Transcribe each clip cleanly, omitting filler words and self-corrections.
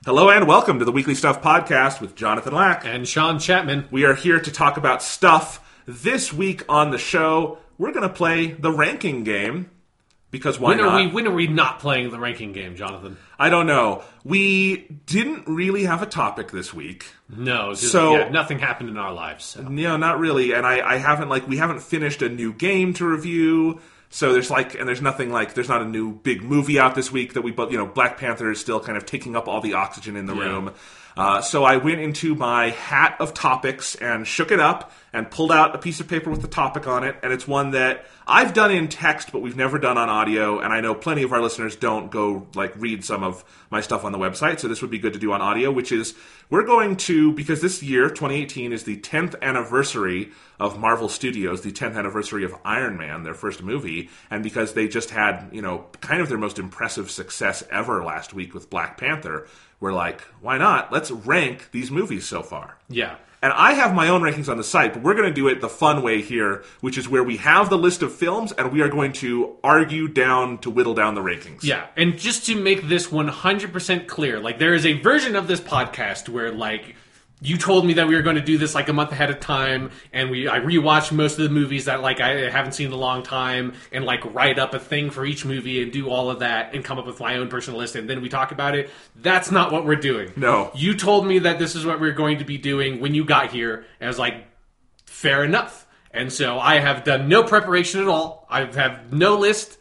Hello and welcome to the Weekly Stuff Podcast with Jonathan Lack. And Sean Chapman. We are here to talk about stuff. This week on the show, we're going to play the ranking game. Because why not? When are we not playing the ranking game, Jonathan? I don't know. We didn't really have a topic this week. No, nothing happened in our lives. So. Yeah, not really. And we haven't finished a new game to review. So there's not a new big movie out this week that Black Panther is still kind of taking up all the oxygen in the room. So I went into my hat of topics and shook it up and pulled out a piece of paper with the topic on it. And it's one that I've done in text, but we've never done on audio. And I know plenty of our listeners don't go read some of my stuff on the website. So this would be good to do on audio, which is we're going to, because this year, 2018, is the 10th anniversary of Marvel Studios, the 10th anniversary of Iron Man, their first movie. And because they just had, kind of their most impressive success ever last week with Black Panther, we're like, why not? Let's rank these movies so far. Yeah. And I have my own rankings on the site, but we're going to do it the fun way here, which is where we have the list of films, and we are going to argue down to whittle down the rankings. Yeah, and just to make this 100% clear, there is a version of this podcast where, you told me that we were going to do this a month ahead of time, and I rewatched most of the movies that I haven't seen in a long time, and write up a thing for each movie and do all of that and come up with my own personal list, and then we talk about it. That's not what we're doing. No. You told me that this is what we're going to be doing when you got here, and I was like, fair enough. And so I have done no preparation at all. I have no list.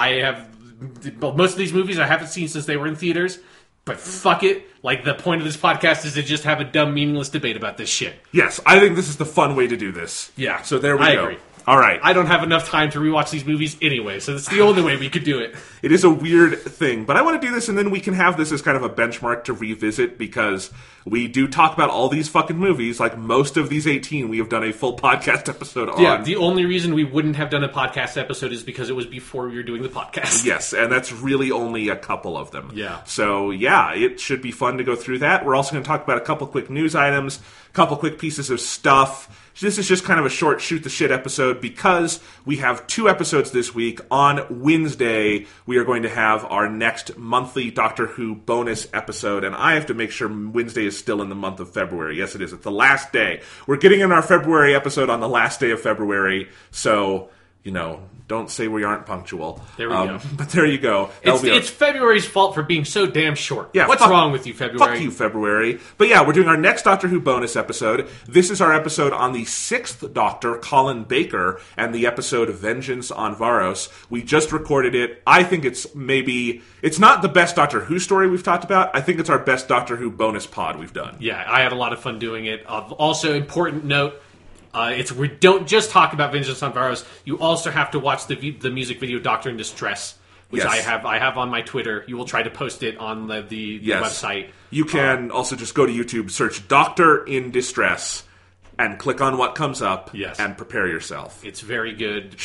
Most of these movies I haven't seen since they were in theaters. But fuck it. The point of this podcast is to just have a dumb, meaningless debate about this shit. Yes, I think this is the fun way to do this. Yeah. So there we go. I agree. All right. I don't have enough time to rewatch these movies anyway, so it's the only way we could do it. It is a weird thing, but I want to do this, and then we can have this as kind of a benchmark to revisit, because we do talk about all these fucking movies. Most of these 18, we have done a full podcast episode on. Yeah, the only reason we wouldn't have done a podcast episode is because it was before we were doing the podcast. Yes, and that's really only a couple of them. Yeah. So, yeah, it should be fun to go through that. We're also going to talk about a couple quick news items, a couple quick pieces of stuff. This is just kind of a short shoot-the-shit episode because we have 2 episodes this week. On Wednesday, we are going to have our next monthly Doctor Who bonus episode, and I have to make sure Wednesday is still in the month of February. Yes, it is. It's the last day. We're getting in our February episode on the last day of February, so, don't say we aren't punctual. There we go. But there you go. It's February's fault for being so damn short. Yeah, what's wrong with you, February? Fuck you, February. But yeah, we're doing our next Doctor Who bonus episode. This is our episode on the 6th Doctor, Colin Baker, and the episode Vengeance on Varos. We just recorded it. I think it's not the best Doctor Who story we've talked about. I think it's our best Doctor Who bonus pod we've done. Yeah, I had a lot of fun doing it. Also, important note, we don't just talk about Vengeance on Varos. You also have to watch the music video Doctor in Distress, which yes. I have on my Twitter. You will try to post it on the website. You can also just go to YouTube, search Doctor in Distress, and click on what comes up, yes. and prepare yourself. It's very good.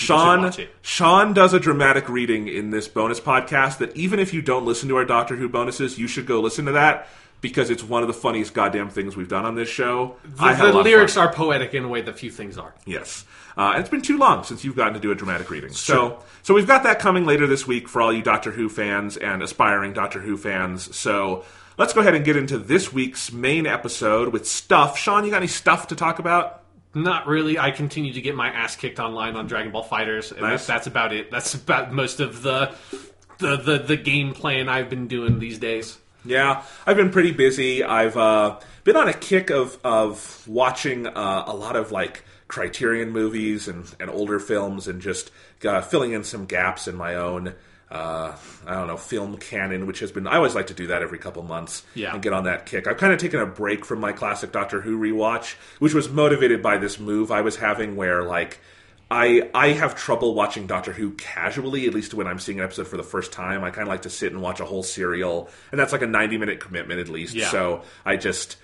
Sean does a dramatic reading in this bonus podcast that even if you don't listen to our Doctor Who bonuses, you should go listen to that, because it's one of the funniest goddamn things we've done on this show. The lyrics are poetic in a way that few things are. Yes. And it's been too long since you've gotten to do a dramatic reading. So we've got that coming later this week for all you Doctor Who fans and aspiring Doctor Who fans. So let's go ahead and get into this week's main episode with stuff. Sean, you got any stuff to talk about? Not really. I continue to get my ass kicked online on Dragon Ball FighterZ, and nice. that's about it. That's about most of the game playing I've been doing these days. Yeah, I've been pretty busy. I've been on a kick of watching a lot of Criterion movies and older films, and just filling in some gaps in my own film canon, which has been, I always like to do that every couple months, and get on that kick. I've kind of taken a break from my classic Doctor Who rewatch, which was motivated by this move I was having where I have trouble watching Doctor Who casually, at least when I'm seeing an episode for the first time. I kind of like to sit and watch a whole serial, and that's a 90-minute commitment at least. Yeah. So I just,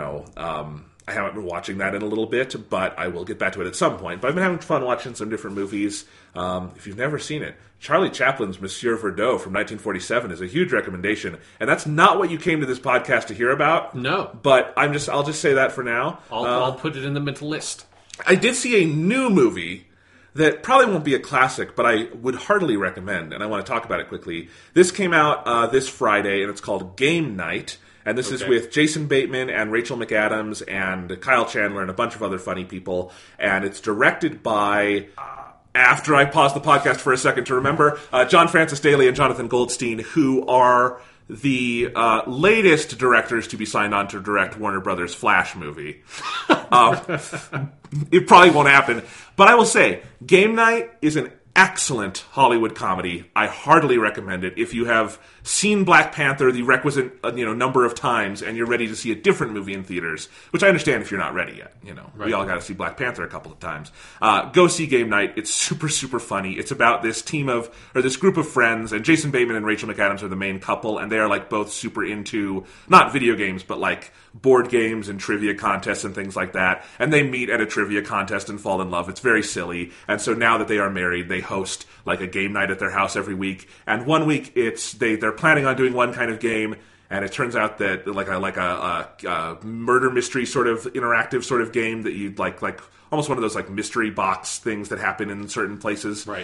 I haven't been watching that in a little bit, but I will get back to it at some point. But I've been having fun watching some different movies. If you've never seen it, Charlie Chaplin's Monsieur Verdot from 1947 is a huge recommendation, and that's not what you came to this podcast to hear about. No. But I'll just say that for now. I'll put it in the mental list. I did see a new movie that probably won't be a classic, but I would heartily recommend, and I want to talk about it quickly. This came out this Friday, and it's called Game Night. And this is Okay. with Jason Bateman and Rachel McAdams and Kyle Chandler and a bunch of other funny people. And it's directed by, after I paused the podcast for a second to remember, John Francis Daley and Jonathan Goldstein, who are the latest directors to be signed on to direct Warner Brothers' Flash movie. It probably won't happen. But I will say, Game Night is an excellent Hollywood comedy. I heartily recommend it. If you have seen Black Panther the requisite number of times and you're ready to see a different movie in theaters, which I understand if you're not ready yet. We all got to see Black Panther a couple of times. Go see Game Night. It's super, super funny. It's about this this group of friends, and Jason Bateman and Rachel McAdams are the main couple, and they are like both super into, not video games, but like board games and trivia contests and things like that. And they meet at a trivia contest and fall in love. It's very silly. And so now that they are married, they host like a game night at their house every week. And one week they're planning on doing one kind of game, and it turns out that like a murder mystery sort of interactive sort of game that you'd like almost one of those like mystery box things that happen in certain places. Right.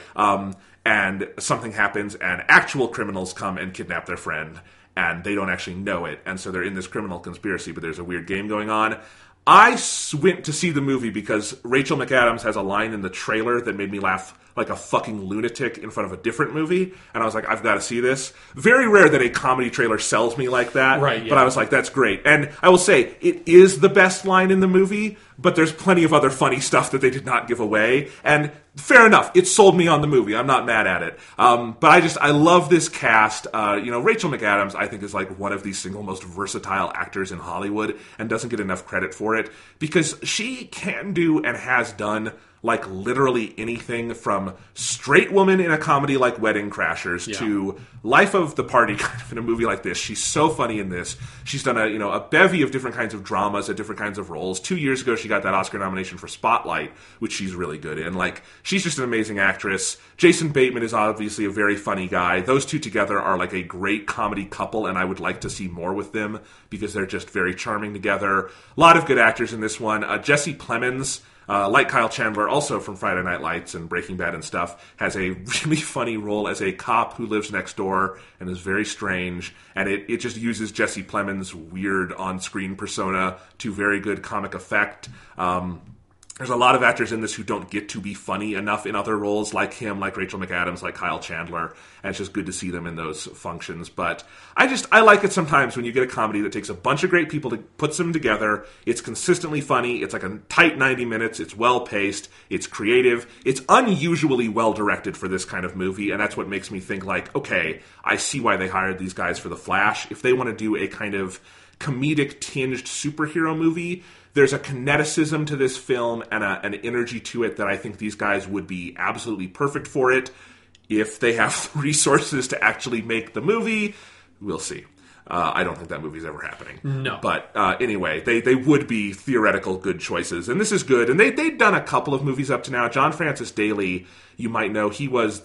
And something happens, and actual criminals come and kidnap their friend, and they don't actually know it, and so they're in this criminal conspiracy, but there's a weird game going on. I went to see the movie because Rachel McAdams has a line in the trailer that made me laugh like a fucking lunatic in front of a different movie, and I was like, I've got to see this. Very rare that a comedy trailer sells me like that, right, yeah. But I was like, that's great. And I will say, it is the best line in the movie, but there's plenty of other funny stuff that they did not give away, and fair enough, it sold me on the movie. I'm not mad at it. But I love this cast. Rachel McAdams, I think, is like one of the single most versatile actors in Hollywood and doesn't get enough credit for it because she can do and has done like literally anything from straight woman in a comedy like Wedding Crashers to life of the party kind of in a movie like this. She's so funny in this. She's done a bevy of different kinds of dramas at different kinds of roles. 2 years ago, she got that Oscar nomination for Spotlight, which she's really good in. Like, she's just an amazing actress. Jason Bateman is obviously a very funny guy. Those two together are like a great comedy couple, and I would like to see more with them because they're just very charming together. A lot of good actors in this one. Jesse Plemons, like Kyle Chandler, also from Friday Night Lights and Breaking Bad and stuff, has a really funny role as a cop who lives next door and is very strange. And it just uses Jesse Plemons' weird on-screen persona to very good comic effect. There's a lot of actors in this who don't get to be funny enough in other roles, like him, like Rachel McAdams, like Kyle Chandler, and it's just good to see them in those functions. But I like it sometimes when you get a comedy that takes a bunch of great people to puts them together. It's consistently funny. It's like a tight 90 minutes. It's well-paced. It's creative. It's unusually well-directed for this kind of movie, and that's what makes me think like, okay, I see why they hired these guys for The Flash. If they want to do a kind of comedic-tinged superhero movie, there's a kineticism to this film and an energy to it that I think these guys would be absolutely perfect for it. If they have the resources to actually make the movie, we'll see. I don't think that movie's ever happening. No. But anyway, they would be theoretical good choices. And this is good. And they've done a couple of movies up to now. John Francis Daley, you might know, he was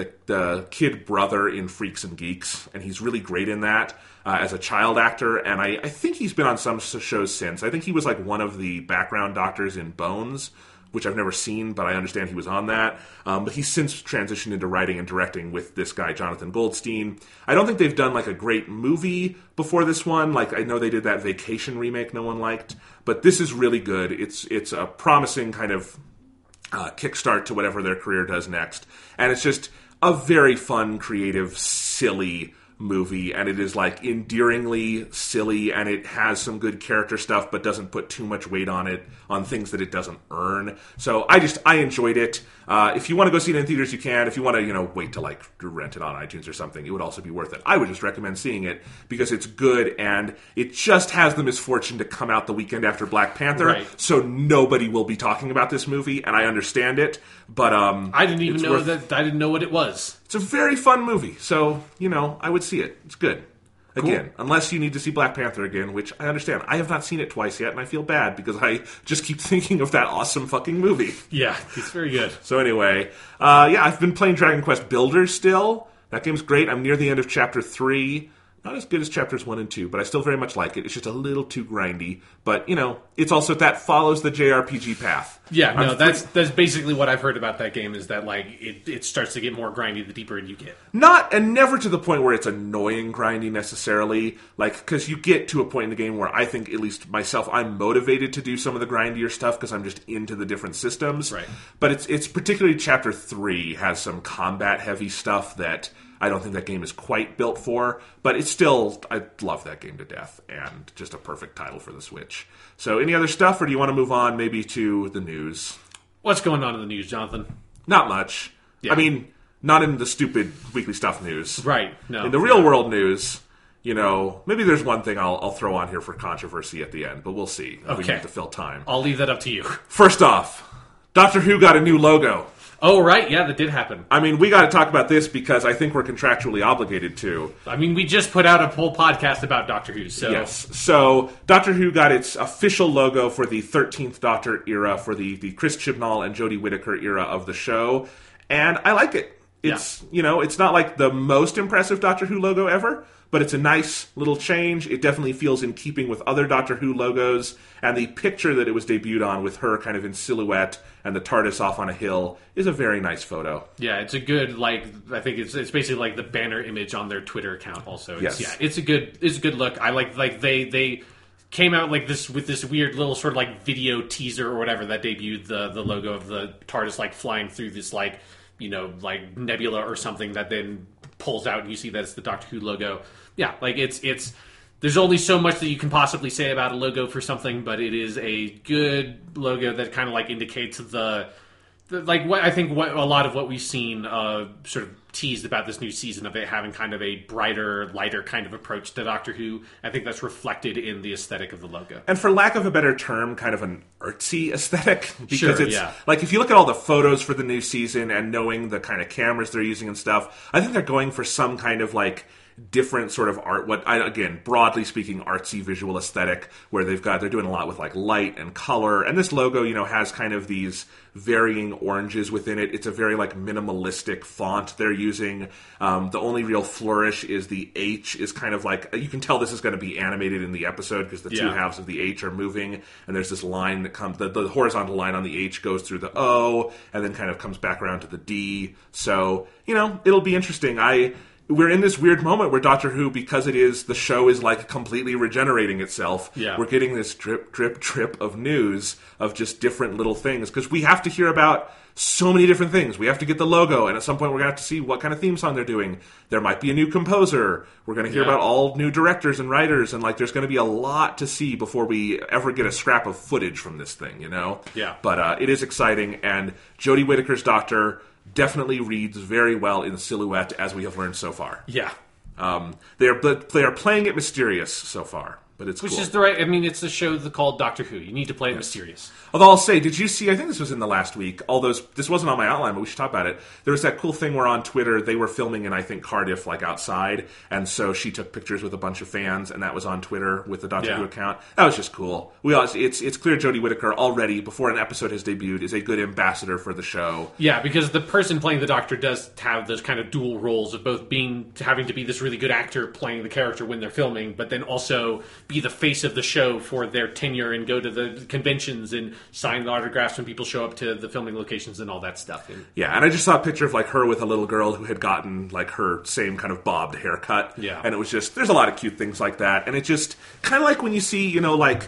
the kid brother in Freaks and Geeks. And he's really great in that as a child actor. And I think he's been on some shows since. I think he was like one of the background doctors in Bones, which I've never seen, but I understand he was on that. But he's since transitioned into writing and directing with this guy, Jonathan Goldstein. I don't think they've done like a great movie before this one. Like, I know they did that Vacation remake no one liked, but this is really good. It's a promising kind of kickstart to whatever their career does next. And it's just a very fun, creative, silly movie, and it is like endearingly silly, and it has some good character stuff but doesn't put too much weight on it, on things that it doesn't earn. So I enjoyed it. If you want to go see it in theaters, you can. If you want to wait to like rent it on iTunes or something, it would also be worth it. I would just recommend seeing it because it's good, and it just has the misfortune to come out the weekend after Black Panther, right. So nobody will be talking about this movie, and I understand it, but I didn't even know that. I didn't know what it was. It's a very fun movie, so, I would see it. It's good. Again, unless you need to see Black Panther again, which I understand. I have not seen it twice yet, and I feel bad because I just keep thinking of that awesome fucking movie. Yeah, it's very good. So anyway, I've been playing Dragon Quest Builders still. That game's great. I'm near the end of Chapter 3. Not as good as chapters 1 and 2, but I still very much like it. It's just a little too grindy. But, it's also that follows the JRPG path. Yeah, no, that's basically what I've heard about that game, is that, like, it starts to get more grindy the deeper you get. Never to the point where it's annoying grindy necessarily. Like, because you get to a point in the game where I think, at least myself, I'm motivated to do some of the grindier stuff because I'm just into the different systems. Right. But it's particularly chapter 3 has some combat-heavy stuff that I don't think that game is quite built for, but it's still, I love that game to death, and just a perfect title for the Switch. So any other stuff, or do you want to move on maybe to the news? What's going on in the news, Jonathan? Not much. Yeah. I mean, not in the stupid weekly stuff news. Right, no. In the real world news, maybe there's one thing I'll throw on here for controversy at the end, but we'll see. Okay. We need to fill time. I'll leave that up to you. First off, Doctor Who got a new logo. Oh, right, yeah, that did happen. I mean, we got to talk about this because I think we're contractually obligated to. I mean, we just put out a whole podcast about Doctor Who, so... Yes. So, Doctor Who got its official logo for the 13th Doctor era, for the Chris Chibnall and Jodie Whittaker era of the show, and I like it. It's, it's not like the most impressive Doctor Who logo ever, but it's a nice little change. It definitely feels in keeping with other Doctor Who logos, and the picture that it was debuted on with her kind of in silhouette and the TARDIS off on a hill is a very nice photo. Yeah, it's a good, I think it's basically like the banner image on their Twitter account also. Yes. Yeah, it's a good look. I like they came out like this with this weird little sort of like video teaser or whatever that debuted the logo of the TARDIS like flying through this like nebula or something that then pulls out and you see that it's the Doctor Who logo. Yeah, like it's there's only so much that you can possibly say about a logo for something, but it is a good logo that kind of like indicates the like what I think what a lot of what we've seen sort of teased about this new season of it having kind of a brighter, lighter kind of approach to Doctor Who. I think that's reflected in the aesthetic of the logo. And for lack of a better term, kind of an artsy aesthetic. Because it's yeah. like if you look at all the photos for the new season and knowing the kind of cameras they're using and stuff, I think they're going for some kind of like different sort of art, again, broadly speaking, artsy visual aesthetic, where they're doing a lot with like light and color, and this logo, has kind of these varying oranges within it. It's a very like minimalistic font they're using. The only real flourish is the H is kind of like, you can tell this is going to be animated in the episode because the two halves of the H are moving, and there's this line that comes, the horizontal line on the H goes through the O, and then kind of comes back around to the D. So, it'll be interesting. We're in this weird moment where Doctor Who, because the show is like completely regenerating itself. Yeah. We're getting this drip, drip, drip of news of just different little things because we have to hear about so many different things. We have to get the logo, and at some point we're going to have to see what kind of theme song they're doing. There might be a new composer. We're going to hear about all new directors and writers, and like there's going to be a lot to see before we ever get a scrap of footage from this thing, Yeah. But it is exciting, and Jodie Whittaker's Doctor definitely reads very well in silhouette, as we have learned so far. Yeah. They are playing it mysterious so far, but it's Which cool. is the right... I mean, it's a show called Doctor Who. You need to play it mysterious. Although I'll say, did you see, I think this was in the last week, this wasn't on my outline, but we should talk about it. There was that cool thing where on Twitter, they were filming in, I think, Cardiff, like outside, and so she took pictures with a bunch of fans, and that was on Twitter with the Doctor Who account. That was just cool. It's clear Jodie Whittaker already, before an episode has debuted, is a good ambassador for the show. Yeah, because the person playing the Doctor does have those kind of dual roles of both having to be this really good actor playing the character when they're filming, but then also be the face of the show for their tenure and go to the conventions and sign the autographs when people show up to the filming locations and all that stuff. Yeah, and I just saw a picture of like her with a little girl who had gotten like her same kind of bobbed haircut. Yeah. And it was just, there's a lot of cute things like that. And it just, kind of like when you see,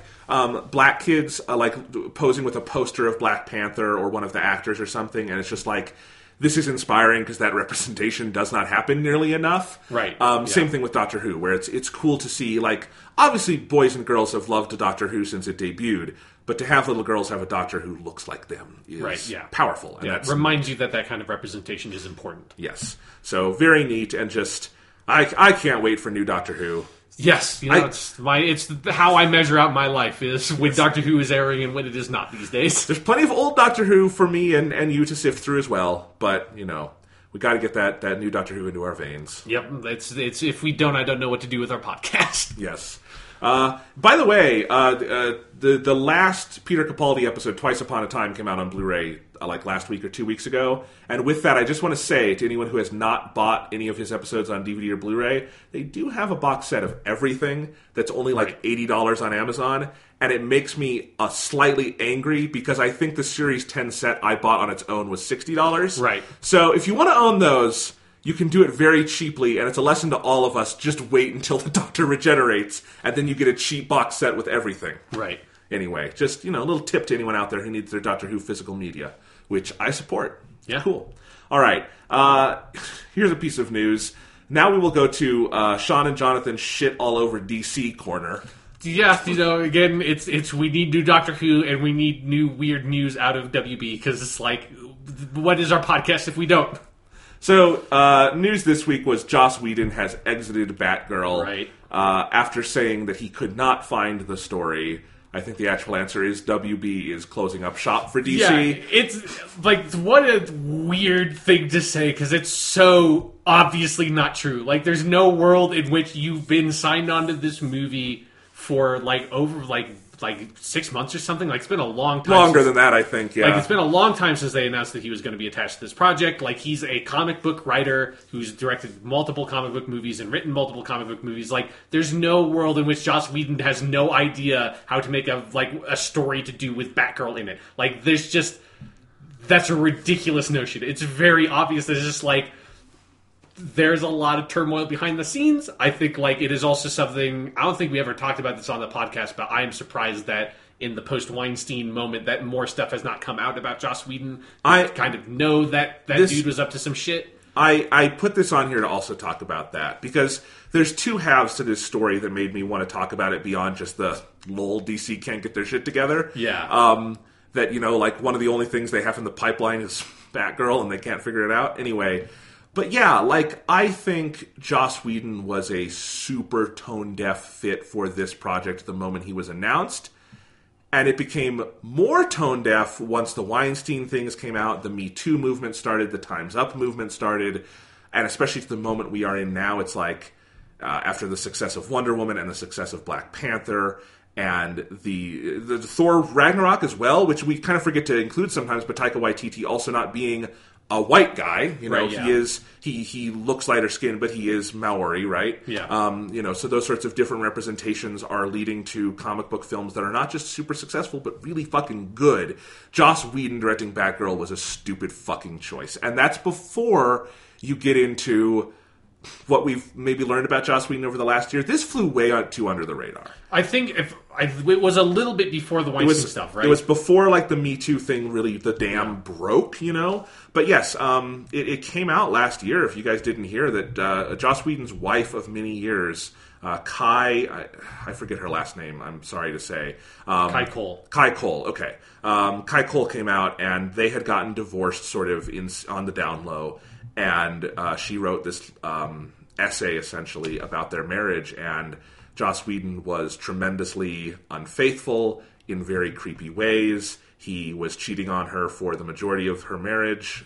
black kids like posing with a poster of Black Panther or one of the actors or something, and it's just like, this is inspiring because that representation does not happen nearly enough. Right. Same thing with Doctor Who, where it's cool to see, like, obviously boys and girls have loved Doctor Who since it debuted, but to have little girls have a Doctor who looks like them is powerful. And that reminds you that kind of representation is important. Yes. So very neat, and just, I can't wait for new Doctor Who. Yes, it's how I measure out my life is when Doctor Who is airing and when it is not these days. There's plenty of old Doctor Who for me and you to sift through as well, but we got to get that new Doctor Who into our veins. Yep, it's if we don't, I don't know what to do with our podcast. Yes. By the way, the last Peter Capaldi episode, Twice Upon a Time, came out on Blu-ray like last week or 2 weeks ago. And with that, I just want to say to anyone who has not bought any of his episodes on DVD or Blu-ray, they do have a box set of everything that's only like $80 on Amazon. And it makes me slightly angry because I think the Series 10 set I bought on its own was $60. Right. So if you want to own those, you can do it very cheaply, and it's a lesson to all of us. Just wait until the Doctor regenerates, and then you get a cheap box set with everything. Right. Anyway, just, a little tip to anyone out there who needs their Doctor Who physical media, which I support. Yeah. Cool. All right. Here's a piece of news. Now we will go to Sean and Jonathan's shit all over DC corner. Yeah, again, it's we need new Doctor Who and we need new weird news out of WB because it's like, what is our podcast if we don't? So, news this week was Joss Whedon has exited Batgirl right. After saying that he could not find the story. I think the actual answer is WB is closing up shop for DC. Yeah, it's like, what a weird thing to say because it's so obviously not true. Like, there's no world in which you've been signed on to this movie for over 6 months or something. Like, it's been a long time. Longer than that, I think, yeah. Like, it's been a long time since they announced that he was going to be attached to this project. Like, he's a comic book writer who's directed multiple comic book movies and written multiple comic book movies. Like, there's no world in which Joss Whedon has no idea how to make a story to do with Batgirl in it. Like, that's a ridiculous notion. It's very obvious. There's just, there's a lot of turmoil behind the scenes. I think, it is also something... I don't think we ever talked about this on the podcast, but I am surprised that in the post-Weinstein moment that more stuff has not come out about Joss Whedon. I kind of know that dude was up to some shit. I put this on here to also talk about that, because there's two halves to this story that made me want to talk about it beyond just the lol, DC can't get their shit together. Yeah. That, one of the only things they have in the pipeline is Batgirl, and they can't figure it out. Anyway... But yeah, I think Joss Whedon was a super tone-deaf fit for this project the moment he was announced. And it became more tone-deaf once the Weinstein things came out, the Me Too movement started, the Time's Up movement started, and especially to the moment we are in now, it's after the success of Wonder Woman and the success of Black Panther, and the Thor Ragnarok as well, which we kind of forget to include sometimes, but Taika Waititi also not being... a white guy, right, yeah. he looks lighter skinned, but he is Maori, right? Yeah. So those sorts of different representations are leading to comic book films that are not just super successful, but really fucking good. Joss Whedon directing Batgirl was a stupid fucking choice. And that's before you get into what we've maybe learned about Joss Whedon over the last year. This flew way too under the radar. I think it was a little bit before the Weinstein stuff, right? It was before the Me Too thing really, the dam broke, But yes, it came out last year, if you guys didn't hear, that Joss Whedon's wife of many years, Kai, I forget her last name, I'm sorry to say. Kai Cole. Kai Cole, okay. Kai Cole came out, and they had gotten divorced sort of on the down low, and she wrote this essay, essentially, about their marriage, and Joss Whedon was tremendously unfaithful in very creepy ways. He was cheating on her for the majority of their marriage,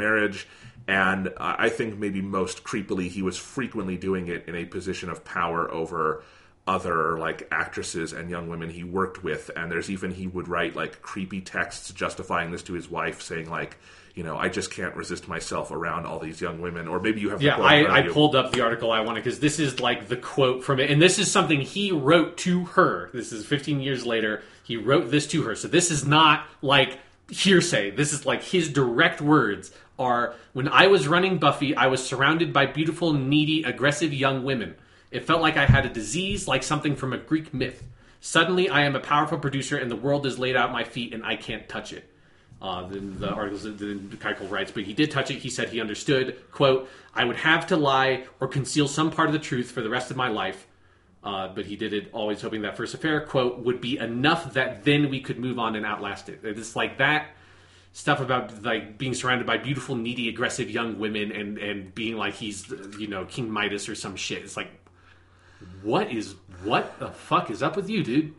and I think maybe most creepily, he was frequently doing it in a position of power over other actresses and young women he worked with. And there's even, he would write creepy texts justifying this to his wife, saying I just can't resist myself around all these young women. Or maybe you have... Yeah, I pulled up the article I wanted, because this is the quote from it. And this is something he wrote to her. This is 15 years later. He wrote this to her. So this is not hearsay. This is his direct words are, "When I was running Buffy, I was surrounded by beautiful, needy, aggressive young women. It felt like I had a disease, like something from a Greek myth. Suddenly, I am a powerful producer, and the world is laid out at my feet, and I can't touch it." Then the articles that Keikel writes, but he did touch it. He said he understood, quote, "I would have to lie or conceal some part of the truth for the rest of my life. But he did it always hoping that first affair, quote, would be enough that then we could move on and outlast it." It's that stuff about being surrounded by beautiful, needy, aggressive young women and being he's, King Midas or some shit. It's what the fuck is up with you, dude?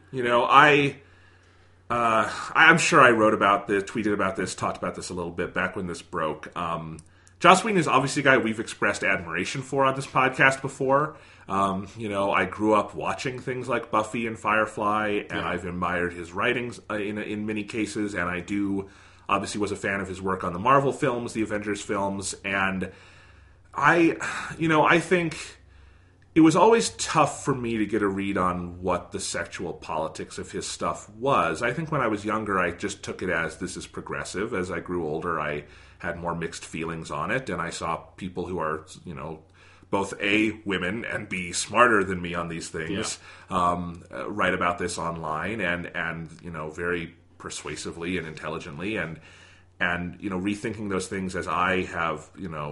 I'm sure I tweeted about this, talked about this a little bit back when this broke. Joss Whedon is obviously a guy we've expressed admiration for on this podcast before. I grew up watching things like Buffy and Firefly, and I've admired his writings in many cases, and I obviously was a fan of his work on the Marvel films, the Avengers films, and I think it was always tough for me to get a read on what the sexual politics of his stuff was. I think when I was younger, I just took it as this is progressive. As I grew older, I had more mixed feelings on it, and I saw people who are, both A, women, and B, smarter than me on these things, write about this online and very persuasively and intelligently, and rethinking those things as I have,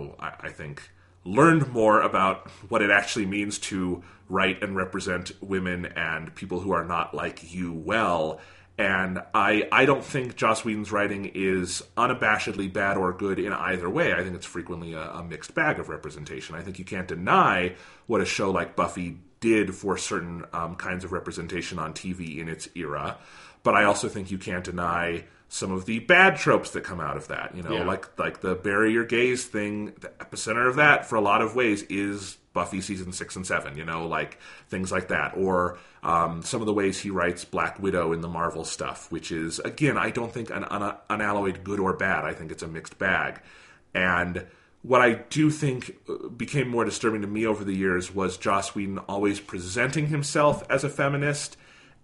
I think, learned more about what it actually means to write and represent women and people who are not like you well. And I don't think Joss Whedon's writing is unabashedly bad or good in either way. I think it's frequently a mixed bag of representation. I think you can't deny what a show like Buffy did for certain kinds of representation on TV in its era. But I also think you can't deny some of the bad tropes that come out of that. Like the bury your gays thing, the epicenter of that for a lot of ways is Buffy season 6 and 7, like things like that. Or some of the ways he writes Black Widow in the Marvel stuff, which is, again, I don't think an unalloyed good or bad. I think it's a mixed bag. And what I do think became more disturbing to me over the years was Joss Whedon always presenting himself as a feminist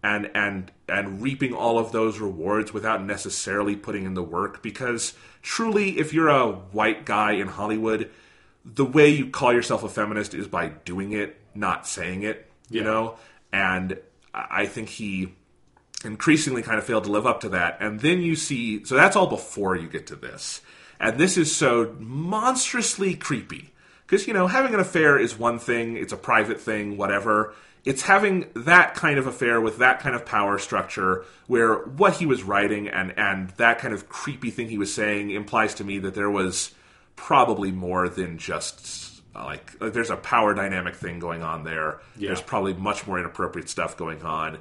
and reaping all of those rewards without necessarily putting in the work. Because truly, if you're a white guy in Hollywood, the way you call yourself a feminist is by doing it, not saying it, you know? And I think he increasingly kind of failed to live up to that. And then you see, so that's all before you get to this. And this is so monstrously creepy. Because, having an affair is one thing, it's a private thing, whatever. It's having that kind of affair with that kind of power structure where what he was writing and that kind of creepy thing he was saying implies to me that there was probably more than just like there's a power dynamic thing going on there. Yeah. There's probably much more inappropriate stuff going on.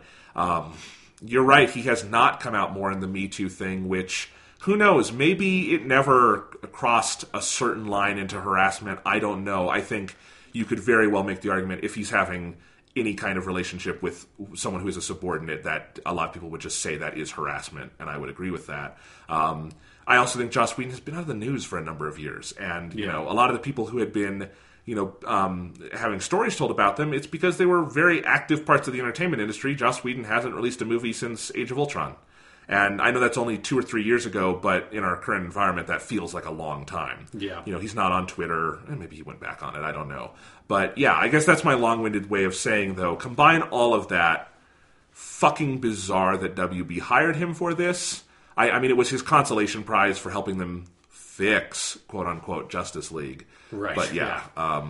You're right, he has not come out more in the Me Too thing, which, who knows, maybe it never crossed a certain line into harassment. I don't know. I think you could very well make the argument if he's having any kind of relationship with someone who is a subordinate, that a lot of people would just say that is harassment, and I would agree with that. I also think Joss Whedon has been out of the news for a number of years, and a lot of the people who had been having stories told about them, it's because they were very active parts of the entertainment industry. Joss Whedon hasn't released a movie since Age of Ultron. And I know that's only 2 or 3 years ago, but in our current environment, that feels like a long time. Yeah. He's not on Twitter, and maybe he went back on it, I don't know. But yeah, I guess that's my long-winded way of saying, though, combine all of that, fucking bizarre that WB hired him for this. I mean, it was his consolation prize for helping them fix, quote-unquote, Justice League. Right. But yeah.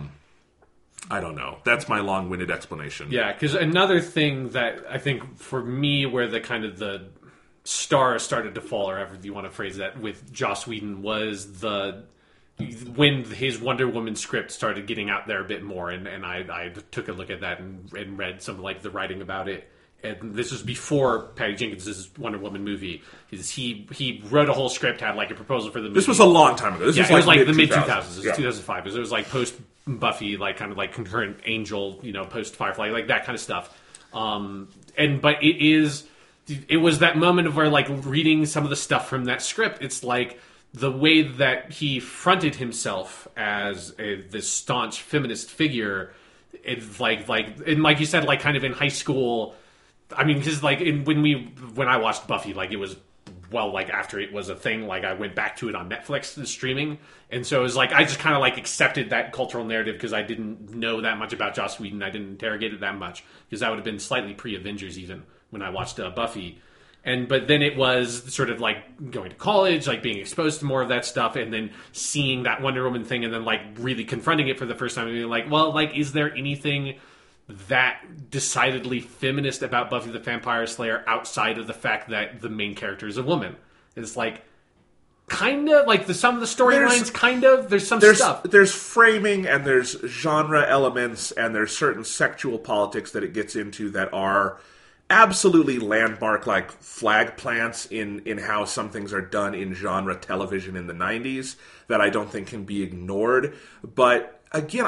I don't know. That's my long-winded explanation. Yeah, because another thing that I think for me where the kind of the stars started to fall, or however you want to phrase that, with Joss Whedon was when his Wonder Woman script started getting out there a bit more, and I took a look at that and read some like the writing about it. And this was before Patty Jenkins' Wonder Woman movie. He wrote a whole script, had like a proposal for the movie. This was a long time ago. It was like the mid-2000s. It was 2005. It was like post-Buffy, like kind of like concurrent Angel, post-Firefly, like that kind of stuff. But it was that moment of where, like, reading some of the stuff from that script, it's like the way that he fronted himself as this staunch feminist figure. It's like you said, like kind of in high school. I mean, because like when I watched Buffy, like it was like after it was a thing, like I went back to it on Netflix, the streaming, and so it was like I just kind of like accepted that cultural narrative because I didn't know that much about Joss Whedon. I didn't interrogate it that much because that would have been slightly pre-Avengers even when I watched Buffy. But then it was sort of like going to college, like being exposed to more of that stuff, and then seeing that Wonder Woman thing, and then like really confronting it for the first time, and being like, well, like, is there anything that decidedly feminist about Buffy the Vampire Slayer outside of the fact that the main character is a woman? It's like, kind of, like some of the storylines, kind of, there's stuff. There's framing, and there's genre elements, and there's certain sexual politics that it gets into that are absolutely landmark like flag plants in how some things are done in genre television in the 90s that I don't think can be ignored. But again,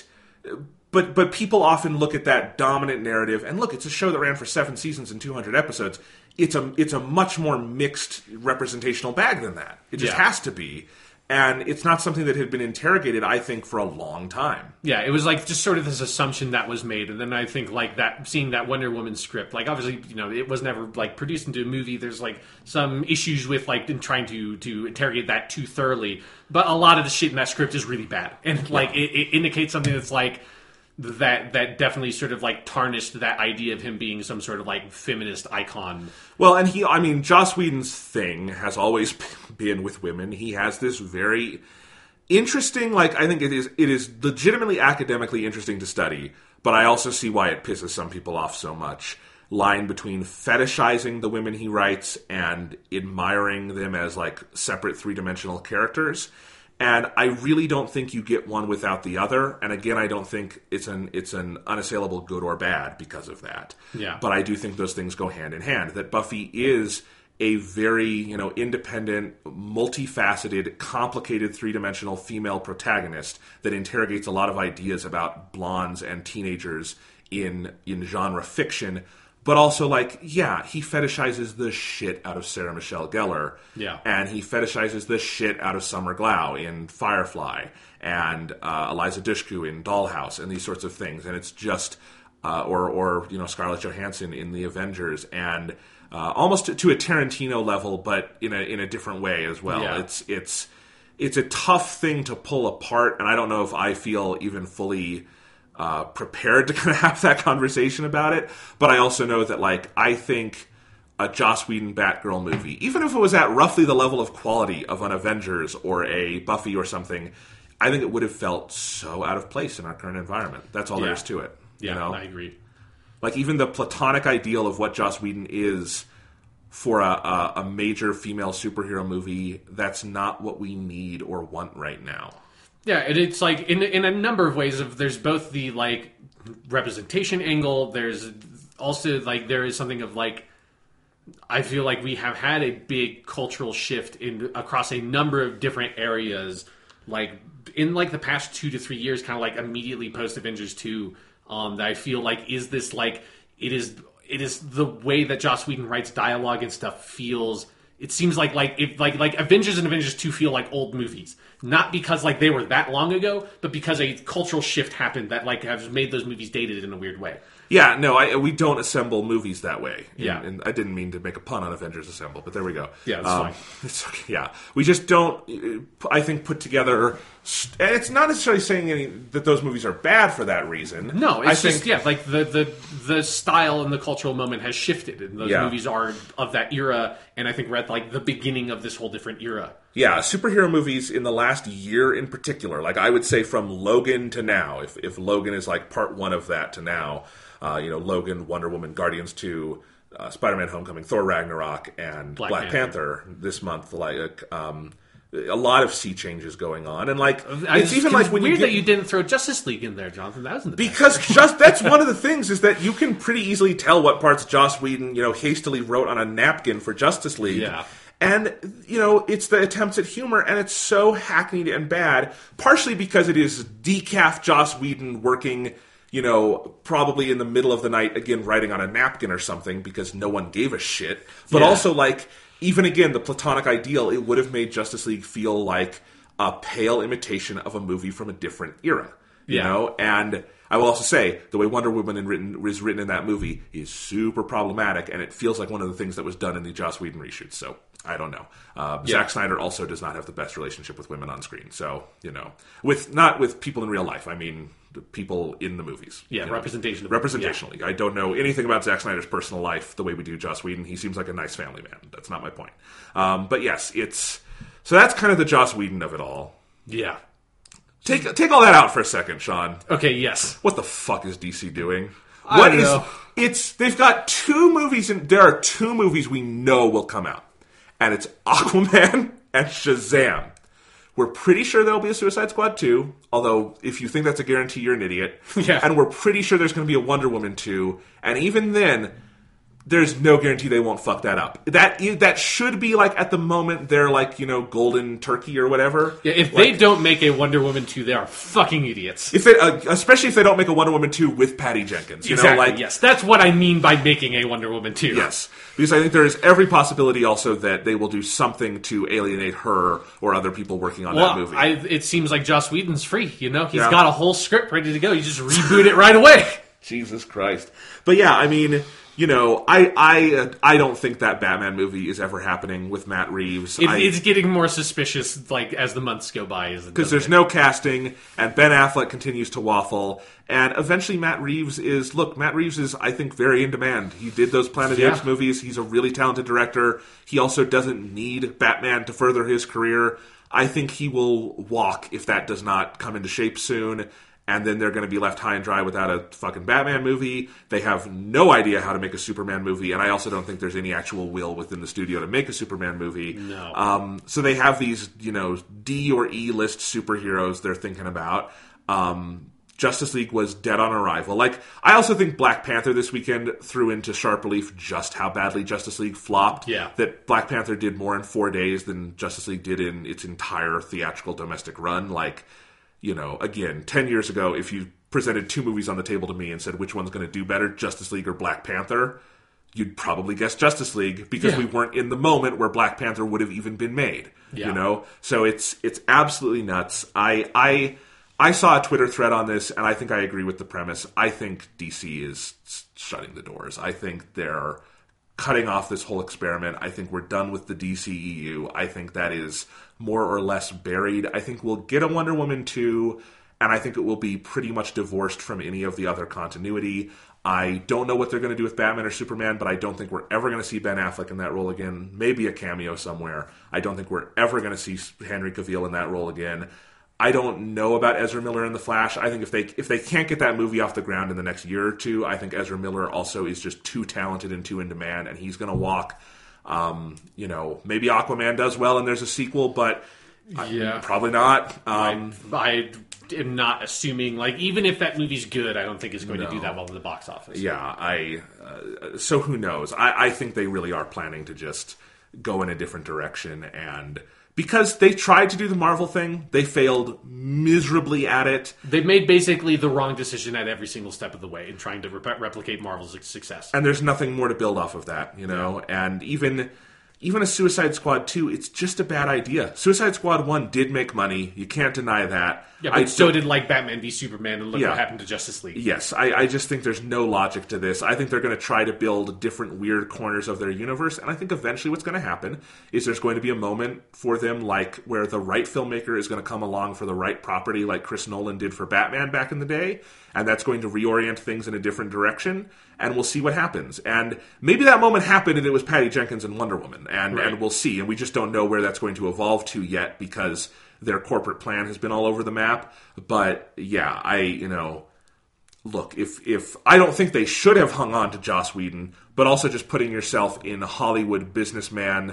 but people often look at that dominant narrative, and look, it's a show that ran for 7 seasons and 200 episodes. It's a much more mixed representational bag than that. It just has to be. And it's not something that had been interrogated, I think, for a long time. Yeah, it was like just sort of this assumption that was made, and then I think like that, seeing that Wonder Woman script, like obviously, you know, it was never like produced into a movie. There's like some issues with like in trying to interrogate that too thoroughly, but a lot of the shit in that script is really bad, and like it indicates something that's like that definitely sort of like tarnished that idea of him being some sort of like feminist icon. Well, and Joss Whedon's thing has always been with women. He has this very interesting, like, I think it is legitimately academically interesting to study, but I also see why it pisses some people off so much. Line between fetishizing the women he writes and admiring them as like separate three-dimensional characters. And I really don't think you get one without the other. And again, I don't think it's an unassailable good or bad because of that. Yeah. But I do think those things go hand in hand. That Buffy is a very, independent, multifaceted, complicated, three-dimensional female protagonist that interrogates a lot of ideas about blondes and teenagers in genre fiction. But also, he fetishizes the shit out of Sarah Michelle Gellar. Yeah. And he fetishizes the shit out of Summer Glau in Firefly. And Eliza Dushku in Dollhouse and these sorts of things. And it's just, or Scarlett Johansson in The Avengers. And almost to a Tarantino level, but in a different way as well. Yeah. It's a tough thing to pull apart. And I don't know if I feel even fully prepared to kind of have that conversation about it, but I also know that I think a Joss Whedon Batgirl movie, even if it was at roughly the level of quality of an Avengers or a Buffy or something, I think it would have felt so out of place in our current environment. That's all there is to it. Yeah, I agree. Even the platonic ideal of what Joss Whedon is for a major female superhero movie, that's not what we need or want right now. Yeah, and it's in a number of ways. There's both the representation angle. There's also there is something of I feel like we have had a big cultural shift across a number of different areas. In the past 2 to 3 years, kind of immediately post Avengers 2, that I feel is this it is the way that Joss Whedon writes dialogue and stuff feels. It seems like Avengers and Avengers 2 feel like old movies. Not because they were that long ago, but because a cultural shift happened that has made those movies dated in a weird way. Yeah, no, we don't assemble movies that way. Yeah. And I didn't mean to make a pun on Avengers Assemble, but there we go. Yeah, that's fine. It's okay, yeah. We just don't, I think, put together... And it's not necessarily saying that those movies are bad for that reason. No, it's the style and the cultural moment has shifted, and those movies are of that era, and I think we're at the beginning of this whole different era. Yeah, superhero movies in the last year in particular, I would say from Logan to now, if Logan is part one of that to now, Logan, Wonder Woman, Guardians 2, Spider-Man Homecoming, Thor Ragnarok, and Black Panther this month, a lot of sea changes going on, and it's even when weird that you didn't throw Justice League in there, Jonathan. That was in the because that's one of the things is that you can pretty easily tell what parts Joss Whedon hastily wrote on a napkin for Justice League. Yeah. And, it's the attempts at humor, and it's so hackneyed and bad, partially because it is decaf Joss Whedon working, probably in the middle of the night, again, writing on a napkin or something, because no one gave a shit. But also, even again, the platonic ideal, it would have made Justice League feel like a pale imitation of a movie from a different era. You know? And I will also say, the way Wonder Woman is written in that movie is super problematic, and it feels like one of the things that was done in the Joss Whedon reshoots, so I don't know. Zack Snyder also does not have the best relationship with women on screen, so, not with people in real life, I mean the people in the movies. Yeah, representation. Representationally. I don't know anything about Zack Snyder's personal life the way we do Joss Whedon. He seems like a nice family man. That's not my point. But yes, so that's kind of the Joss Whedon of it all. Yeah. Take all that out for a second, Sean. Okay, yes. What the fuck is DC doing? I don't know. They've got 2 movies, and there are 2 movies we know will come out. And it's Aquaman and Shazam. We're pretty sure there'll be a Suicide Squad 2, although if you think that's a guarantee, you're an idiot. Yeah. And we're pretty sure there's going to be a Wonder Woman 2. And even then, there's no guarantee they won't fuck that up. That should be like at the moment they're like golden turkey or whatever. Yeah, if they don't make a Wonder Woman 2, they are fucking idiots. If they, especially if they don't make a Wonder Woman 2 with Patty Jenkins, exactly. Yes, that's what I mean by making a Wonder Woman 2. Yes, because I think there is every possibility also that they will do something to alienate her or other people working on that movie. It seems like Joss Whedon's free. He's got a whole script ready to go. You just reboot it right away. Jesus Christ! But yeah, I mean. I don't think that Batman movie is ever happening with Matt Reeves. It's getting more suspicious, like as the months go by, because there's no casting, and Ben Affleck continues to waffle, and eventually Matt Reeves is, I think, very in demand. He did those Planet of the Apes movies. He's a really talented director. He also doesn't need Batman to further his career. I think he will walk if that does not come into shape soon. And then they're going to be left high and dry without a fucking Batman movie. They have no idea how to make a Superman movie, and I also don't think there's any actual will within the studio to make a Superman movie. No. So they have these, D or E list superheroes they're thinking about. Justice League was dead on arrival. Like, I also think Black Panther this weekend threw into sharp relief just how badly Justice League flopped. Yeah. That Black Panther did more in 4 days than Justice League did in its entire theatrical domestic run. Like, again, 10 years ago, if you presented 2 movies on the table to me and said which one's going to do better, Justice League or Black Panther, you'd probably guess Justice League because we weren't in the moment where Black Panther would have even been made. Yeah. So it's absolutely nuts. I saw a Twitter thread on this, and I think I agree with the premise. I think DC is shutting the doors. I think they're cutting off this whole experiment. I think we're done with the DCEU. I think that is more or less buried. I think we'll get a Wonder Woman 2, and I think it will be pretty much divorced from any of the other continuity. I don't know what they're going to do with Batman or Superman, but I don't think we're ever going to see Ben Affleck in that role again. Maybe a cameo somewhere. I don't think we're ever going to see Henry Cavill in that role again. I don't know about Ezra Miller in The Flash. I think if they can't get that movie off the ground in the next year or two, I think Ezra Miller also is just too talented and too in demand, and he's going to walk. Maybe Aquaman does well and there's a sequel, but probably not. I am not assuming, like, even if that movie's good, I don't think it's going to do that well in the box office. Yeah, so who knows? I think they really are planning to just go in a different direction, and because they tried to do the Marvel thing, they failed miserably at it. They made basically the wrong decision at every single step of the way in trying to replicate Marvel's success. And there's nothing more to build off of that, And even a Suicide Squad 2, it's just a bad idea. Suicide Squad 1 did make money. You can't deny that. Yeah, but so did like Batman v Superman, and look what happened to Justice League. Yes, I just think there's no logic to this. I think they're going to try to build different weird corners of their universe, and I think eventually what's going to happen is there's going to be a moment for them like where the right filmmaker is going to come along for the right property like Chris Nolan did for Batman back in the day, and that's going to reorient things in a different direction, and we'll see what happens. And maybe that moment happened and it was Patty Jenkins and Wonder Woman, and we'll see. And we just don't know where that's going to evolve to yet because their corporate plan has been all over the map. But yeah, look, if I don't think they should have hung on to Joss Whedon, but also just putting yourself in the Hollywood businessman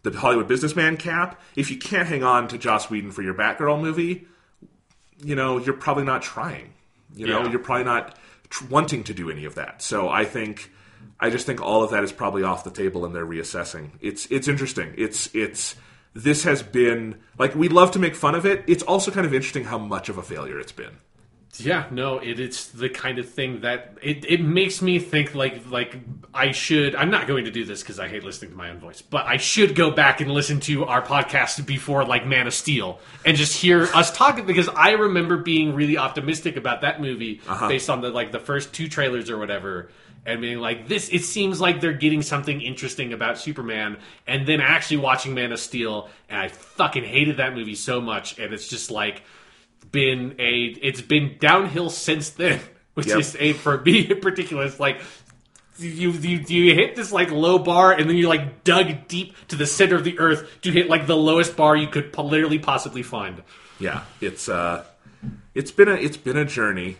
cap, if you can't hang on to Joss Whedon for your Batgirl movie, you're probably not trying. You're probably not wanting to do any of that. So I just think all of that is probably off the table and they're reassessing. It's interesting. This has been, like, we'd love to make fun of it. It's also kind of interesting how much of a failure it's been. Yeah, no, it's the kind of thing that it makes me think like I should. I'm not going to do this because I hate listening to my own voice, but I should go back and listen to our podcast before like Man of Steel and just hear us talking, because I remember being really optimistic about that movie based on the first 2 trailers or whatever. And being like, it seems like they're getting something interesting about Superman, and then actually watching Man of Steel, and I fucking hated that movie so much, and it's just like it's been downhill since then, which is for me in particular, it's like you hit this like low bar, and then you like dug deep to the center of the earth to hit like the lowest bar you could literally possibly find. Yeah, it's been a journey.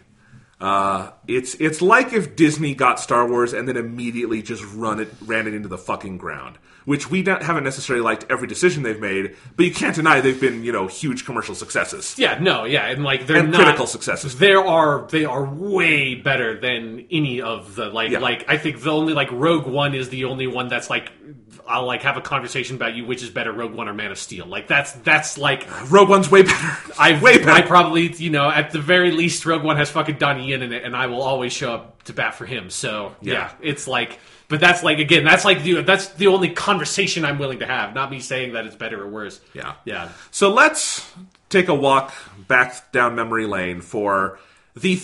It's like if Disney got Star Wars and then immediately just ran it into the fucking ground. which we haven't necessarily liked every decision they've made, but you can't deny they've been, huge commercial successes. Yeah, no, yeah, and like they're not critical successes. They are way better than any of the like I think the only like Rogue One is the only one that's like I'll like have a conversation about you which is better, Rogue One or Man of Steel. Like that's like Rogue One's way better. I probably at the very least Rogue One has fucking Donnie Yen in it, and I will always show up to bat for him. So yeah it's like. But that's like again, that's the only conversation I'm willing to have. Not me saying that it's better or worse. Yeah. So let's take a walk back down memory lane for the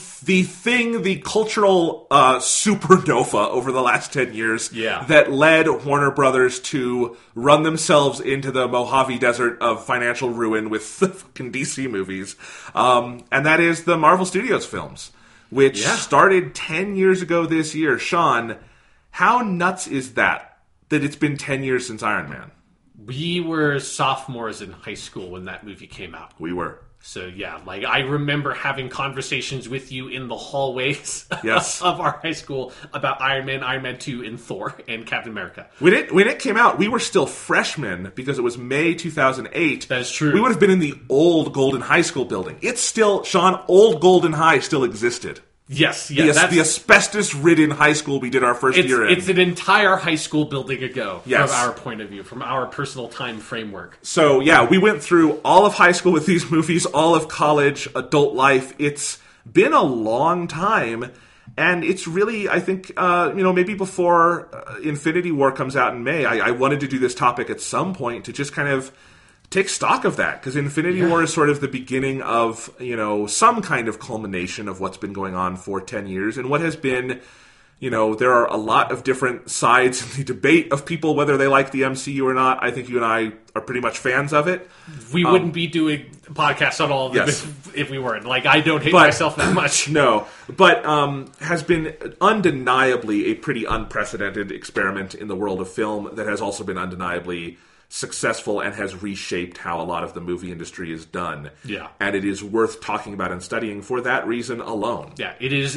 cultural supernova over the last 10 years that led Warner Brothers to run themselves into the Mojave Desert of financial ruin with the fucking DC movies, and that is the Marvel Studios films, which started 10 years ago this year. Sean, how nuts is that it's been 10 years since Iron Man? We were sophomores in high school when that movie came out. We were. So, yeah, like, I remember having conversations with you in the hallways of our high school about Iron Man 2, and Thor, and Captain America. When it came out, we were still freshmen because it was May 2008. That is true. We would have been in the old Golden High School building. It's still, Sean, old Golden High still existed. Yes, the asbestos-ridden high school we did our first year in. It's an entire high school building ago, from our point of view, from our personal time framework. So, we went through all of high school with these movies, all of college, adult life. It's been a long time, and it's really, I think, maybe before Infinity War comes out in May, I wanted to do this topic at some point to just kind of take stock of that, because Infinity War is sort of the beginning of, some kind of culmination of what's been going on for 10 years, and what has been, there are a lot of different sides in the debate of people, whether they like the MCU or not. I think you and I are pretty much fans of it. We wouldn't be doing podcasts on all of them if we weren't. Like, I don't hate myself that much. No, but has been undeniably a pretty unprecedented experiment in the world of film that has also been undeniably successful and has reshaped how a lot of the movie industry is done. Yeah. And it is worth talking about and studying for that reason alone. Yeah, it is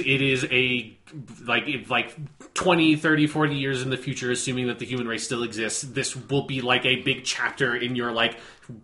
a like 20, 30, 40 years in the future, assuming that the human race still exists, this will be like a big chapter in your like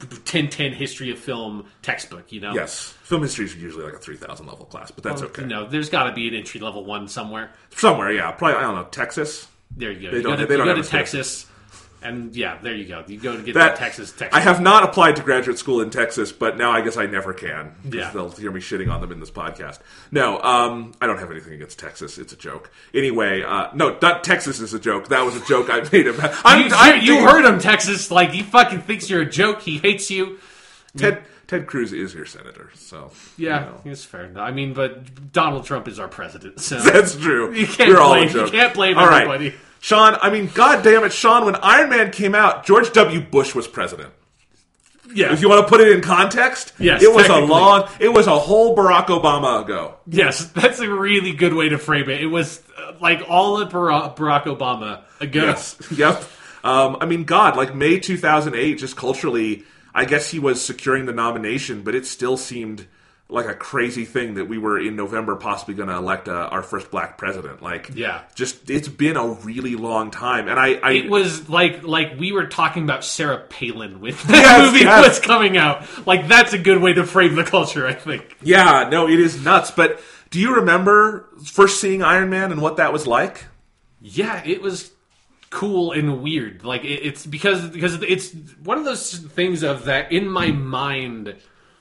1010 history of film textbook, Yes. Film history is usually like a 3,000 level class, but that's okay. No, there's got to be an entry level one somewhere. Somewhere, yeah. Probably, I don't know, Texas? There you go. They you don't go to have Texas. And there you go. You go to get that Texas. I have not applied to graduate school in Texas, but now I guess I never can. Yeah. They'll hear me shitting on them in this podcast. No, I don't have anything against Texas. It's a joke. Anyway, no, not Texas is a joke. That was a joke I made about. You heard him, Texas. Like, he fucking thinks you're a joke. He hates you. Ted Cruz is your senator, so yeah, it's fair. I mean, but Donald Trump is our president, so that's true. You can't blame everybody. Right. Sean, I mean, God damn it, Sean, when Iron Man came out, George W. Bush was president. Yeah. If you want to put it in context, yes, it was a whole Barack Obama ago. Yes, that's a really good way to frame it. It was like all of Barack Obama ago. Yes, yep. I mean, God, like May 2008, just culturally, I guess he was securing the nomination, but it still seemed like a crazy thing that we were in November possibly going to elect our first black president. Like, just it's been a really long time, and it was like we were talking about Sarah Palin when the movie was coming out. Like, that's a good way to frame the culture, I think. Yeah, no, it is nuts. But do you remember first seeing Iron Man and what that was like? Yeah, it was cool and weird. Like, it's because it's one of those things of that in my mind.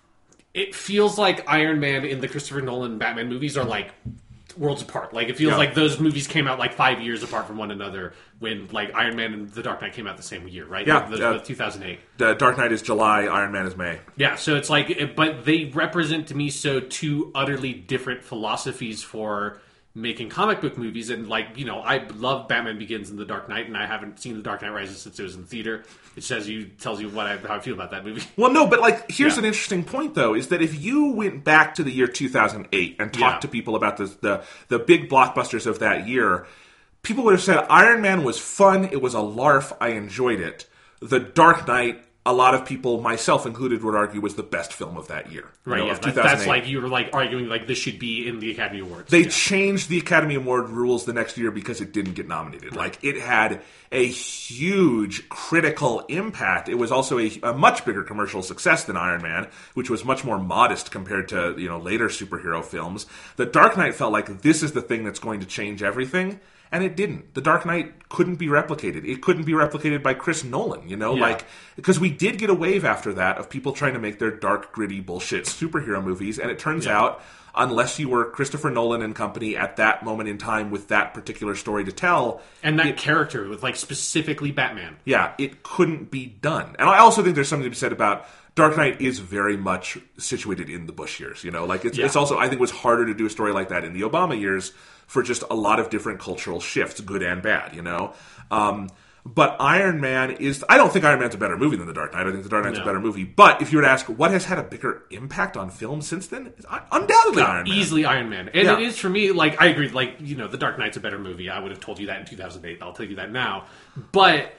It feels like Iron Man in the Christopher Nolan Batman movies are like worlds apart. Like, it feels like those movies came out like 5 years apart from one another when like Iron Man and The Dark Knight came out the same year, right? Yeah. 2008. The Dark Knight is July, Iron Man is May. Yeah, so it's like, but they represent to me two utterly different philosophies for making comic book movies, and like, I love Batman Begins and The Dark Knight, and I haven't seen The Dark Knight Rises since it was in the theater. It tells you how I feel about that movie. Well, no, but like, here's an interesting point though, is that if you went back to the year 2008 and talked to people about the big blockbusters of that year, people would have said Iron Man was fun, it was a larf, I enjoyed it. The Dark Knight, a lot of people, myself included, would argue was the best film of that year. Right, yeah. That's like you were like arguing like this should be in the Academy Awards. They changed the Academy Award rules the next year because it didn't get nominated. Right. Like, it had a huge critical impact. It was also a much bigger commercial success than Iron Man, which was much more modest compared to, later superhero films. The Dark Knight felt like this is the thing that's going to change everything. And it didn't. The Dark Knight couldn't be replicated. It couldn't be replicated by Chris Nolan, because we did get a wave after that of people trying to make their dark, gritty bullshit superhero movies. And it turns out, unless you were Christopher Nolan and company at that moment in time with that particular story to tell. And that character with, like, specifically Batman. Yeah, it couldn't be done. And I also think there's something to be said about Dark Knight is very much situated in the Bush years, It's also, I think it was harder to do a story like that in the Obama years for just a lot of different cultural shifts, good and bad, But Iron Man is... I don't think Iron Man's a better movie than The Dark Knight. I think The Dark Knight's a better movie. But if you were to ask what has had a bigger impact on film since then, it's undoubtedly Iron Man. Easily Iron Man. And it is for me, like, I agree, like, The Dark Knight's a better movie. I would have told you that in 2008. I'll tell you that now. But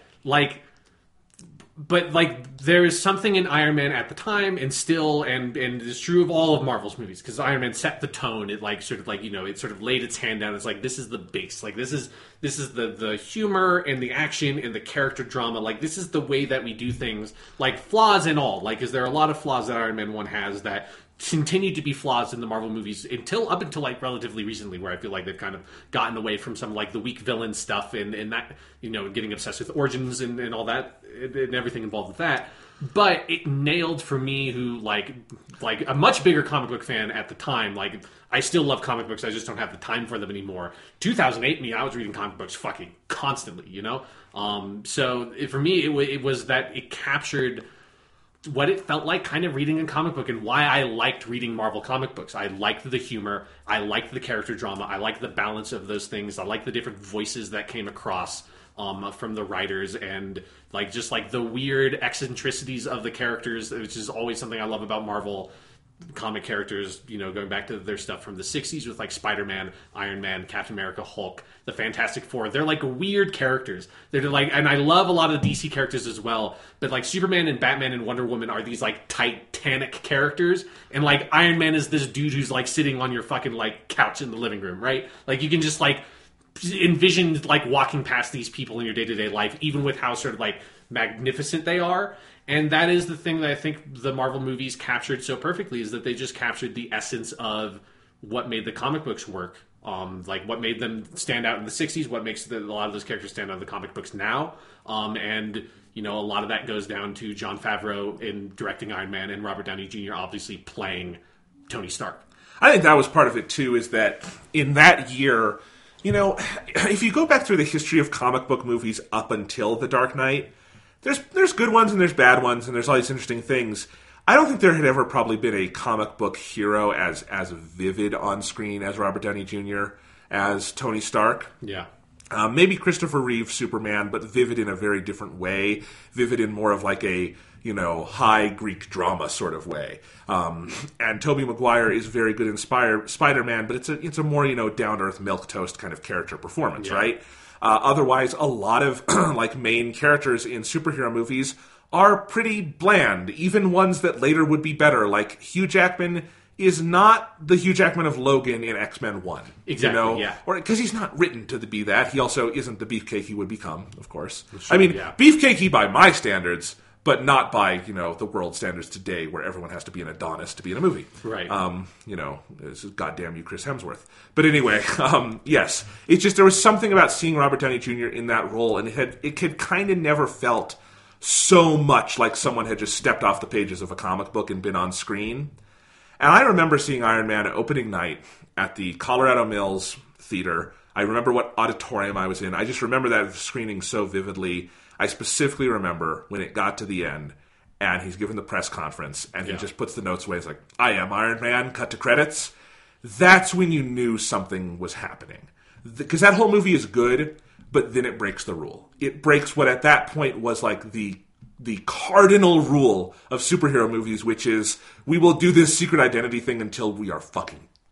there is something in Iron Man at the time, and still, and it's true of all of Marvel's movies, because Iron Man set the tone. It it sort of laid its hand down. It's like, this is the base. Like, this is the humor and the action and the character drama. Like, this is the way that we do things. Like, flaws and all. Like, is there are a lot of flaws that Iron Man 1 has that continue to be flaws in the Marvel movies up until like relatively recently, where I feel like they've kind of gotten away from some like the weak villain stuff and that, getting obsessed with origins and all that and everything involved with that. But it nailed for me, who like a much bigger comic book fan at the time. Like, I still love comic books, I just don't have the time for them anymore. 2008, I was reading comic books fucking constantly, So for me, it was that it captured what it felt like kind of reading a comic book, and why I liked reading Marvel comic books. I liked the humor, I liked the character drama, I liked the balance of those things, I liked the different voices that came across from the writers, and just the weird eccentricities of the characters, which is always something I love about Marvel comic characters, going back to their stuff from the 60s with like Spider-Man, Iron Man, Captain America, Hulk, the Fantastic Four. They're like weird characters. They're like, and I love a lot of the DC characters as well, but like Superman and Batman and Wonder Woman are these like titanic characters, and like Iron Man is this dude who's like sitting on your fucking like couch in the living room, right? Like, you can just like envision like walking past these people in your day-to-day life, even with how sort of like magnificent they are. And that is the thing that I think the Marvel movies captured so perfectly, is that they just captured the essence of what made the comic books work. What made them stand out in the 60s, what makes a lot of those characters stand out in the comic books now. And a lot of that goes down to Jon Favreau in directing Iron Man, and Robert Downey Jr. obviously playing Tony Stark. I think that was part of it too, is that in that year, if you go back through the history of comic book movies up until The Dark Knight, there's good ones and there's bad ones, and there's all these interesting things. I don't think there had ever probably been a comic book hero as vivid on screen as Robert Downey Jr. as Tony Stark. Yeah. Maybe Christopher Reeve Superman, but vivid in a very different way. Vivid in more of like a, high Greek drama sort of way. And Tobey Maguire is very good in Spider-Man, but it's a more, down-to-earth milquetoast kind of character performance, right? Otherwise, a lot of like main characters in superhero movies are pretty bland, even ones that later would be better. Like Hugh Jackman is not the Hugh Jackman of Logan in X-Men 1. Exactly, yeah. Or because he's not written to be that. He also isn't the beefcake he would become, of course. Sure, beefcakey by my standards, but not by, the world standards today, where everyone has to be an Adonis to be in a movie. Right. This is goddamn you, Chris Hemsworth. But anyway, yes. It's just, there was something about seeing Robert Downey Jr. in that role, and it had kind of never felt so much like someone had just stepped off the pages of a comic book and been on screen. And I remember seeing Iron Man opening night at the Colorado Mills Theater. I remember what auditorium I was in. I just remember that screening so vividly. I specifically remember when it got to the end, and he's given the press conference, and he just puts the notes away. He's like, "I am Iron Man," cut to credits. That's when you knew something was happening. Because that whole movie is good, but then it breaks the rule. It breaks what at that point was like the cardinal rule of superhero movies, which is we will do this secret identity thing until we are fucking dead.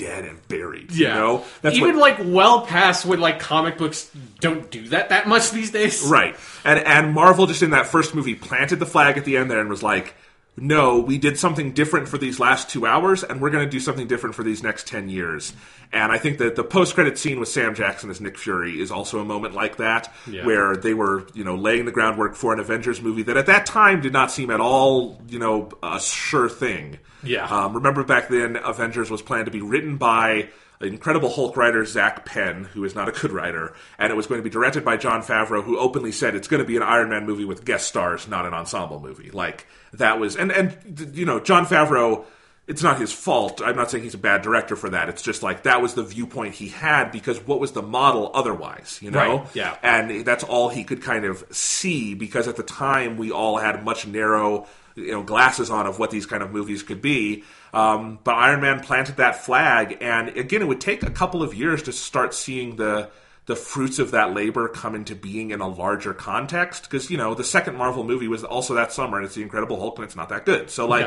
dead and buried. Yeah. You know? That's even what, like well past when like comic books don't do that much these days. right. And Marvel just in that first movie planted the flag at the end there and was like, no, we did something different for these last 2 hours, and we're going to do something different for these next 10 years. And I think that the post-credit scene with Sam Jackson as Nick Fury is also a moment like that, where they were, laying the groundwork for an Avengers movie that at that time did not seem at all, a sure thing. Yeah. Remember back then, Avengers was planned to be written by Incredible Hulk writer Zach Penn, who is not a good writer, and it was going to be directed by Jon Favreau, who openly said it's going to be an Iron Man movie with guest stars, not an ensemble movie. Like, that was... And Jon Favreau, it's not his fault. I'm not saying he's a bad director for that. It's just like, that was the viewpoint he had, because what was the model otherwise, Right, yeah. And that's all he could kind of see, because at the time, we all had much narrow... glasses on of what these kind of movies could be. But Iron Man planted that flag, and again, it would take a couple of years to start seeing the fruits of that labor come into being in a larger context. Because, the second Marvel movie was also that summer, and it's The Incredible Hulk, and it's not that good. So,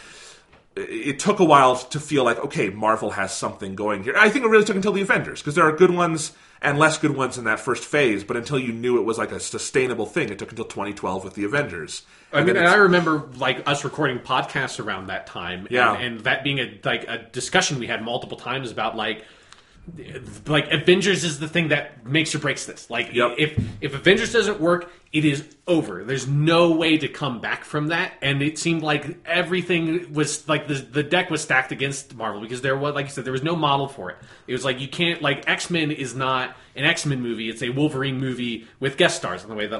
it took a while to feel like, okay, Marvel has something going here. I think it really took until the Avengers, because there are good ones and less good ones in that first phase, but until you knew it was like a sustainable thing, it took until 2012 with the Avengers. And I remember like us recording podcasts around that time, and that being a discussion we had multiple times about like Avengers is the thing that makes or breaks this. Like, if Avengers doesn't work, it is over. There's no way to come back from that. And it seemed like everything was like the deck was stacked against Marvel, because there was, like you said, there was no model for it. It was like, you can't, like, X-Men is not an X-Men movie. It's a Wolverine movie with guest stars, in the way that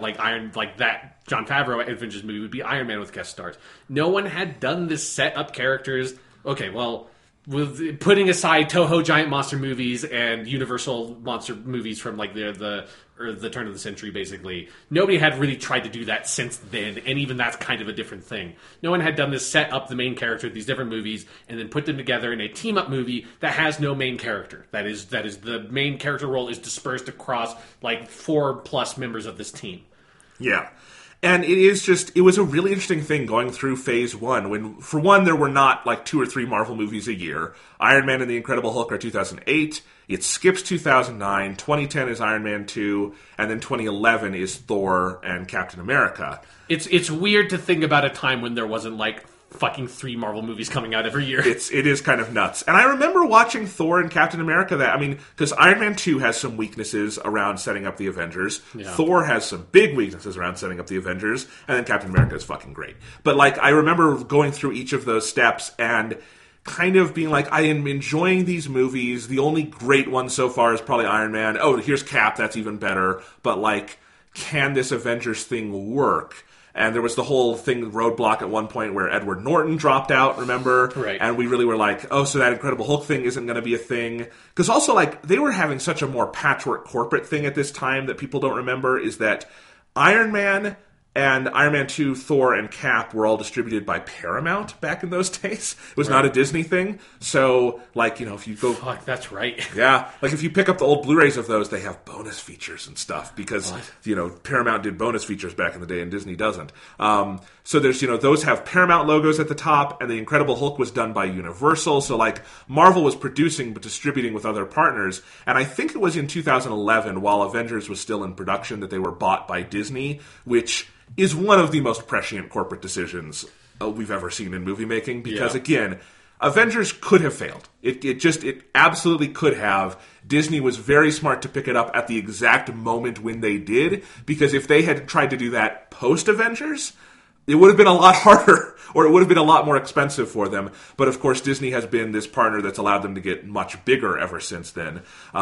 that Jon Favreau Avengers movie would be Iron Man with guest stars. No one had done this, set up characters. Okay, well, with putting aside Toho giant monster movies and Universal monster movies from like the turn of the century, basically, nobody had really tried to do that since then, and even that's kind of a different thing. No one had done this, set up the main character of these different movies and then put them together in a team up movie that has no main character. That is the main character role is dispersed across like 4+ members of this team. Yeah. And it was a really interesting thing going through phase one, when, for one, there were not like 2 or 3 Marvel movies a year. Iron Man and the Incredible Hulk are 2008, it skips 2009, 2010 is Iron Man 2, and then 2011 is Thor and Captain America. It's weird to think about a time when there wasn't like fucking 3 Marvel movies coming out every year. It is kind of nuts. And I remember watching Thor and Captain America because Iron Man 2 has some weaknesses around setting up the Avengers. Yeah. Thor has some big weaknesses around setting up the Avengers. And then Captain America is fucking great. But I remember going through each of those steps and kind of being like, I am enjoying these movies. The only great one so far is probably Iron Man. Oh, here's Cap. That's even better. But can this Avengers thing work? And there was the whole thing, roadblock at one point where Edward Norton dropped out, remember? Right. And we really were like, oh, so that Incredible Hulk thing isn't going to be a thing. Because also, they were having such a more patchwork corporate thing at this time that people don't remember, is that Iron Man and Iron Man 2, Thor, and Cap were all distributed by Paramount back in those days. It was not a Disney thing. So, if you go... Fuck, that's right. Yeah. If you pick up the old Blu-rays of those, they have bonus features and stuff. Because, Paramount did bonus features back in the day and Disney doesn't. So there's, those have Paramount logos at the top, and the Incredible Hulk was done by Universal. So, Marvel was producing but distributing with other partners. And I think it was in 2011, while Avengers was still in production, that they were bought by Disney, which is one of the most prescient corporate decisions we've ever seen in movie making. Because, again, Avengers could have failed. It absolutely could have. Disney was very smart to pick it up at the exact moment when they did, because if they had tried to do that post-Avengers, it would have been a lot harder, or it would have been a lot more expensive for them. But, of course, Disney has been this partner that's allowed them to get much bigger ever since then.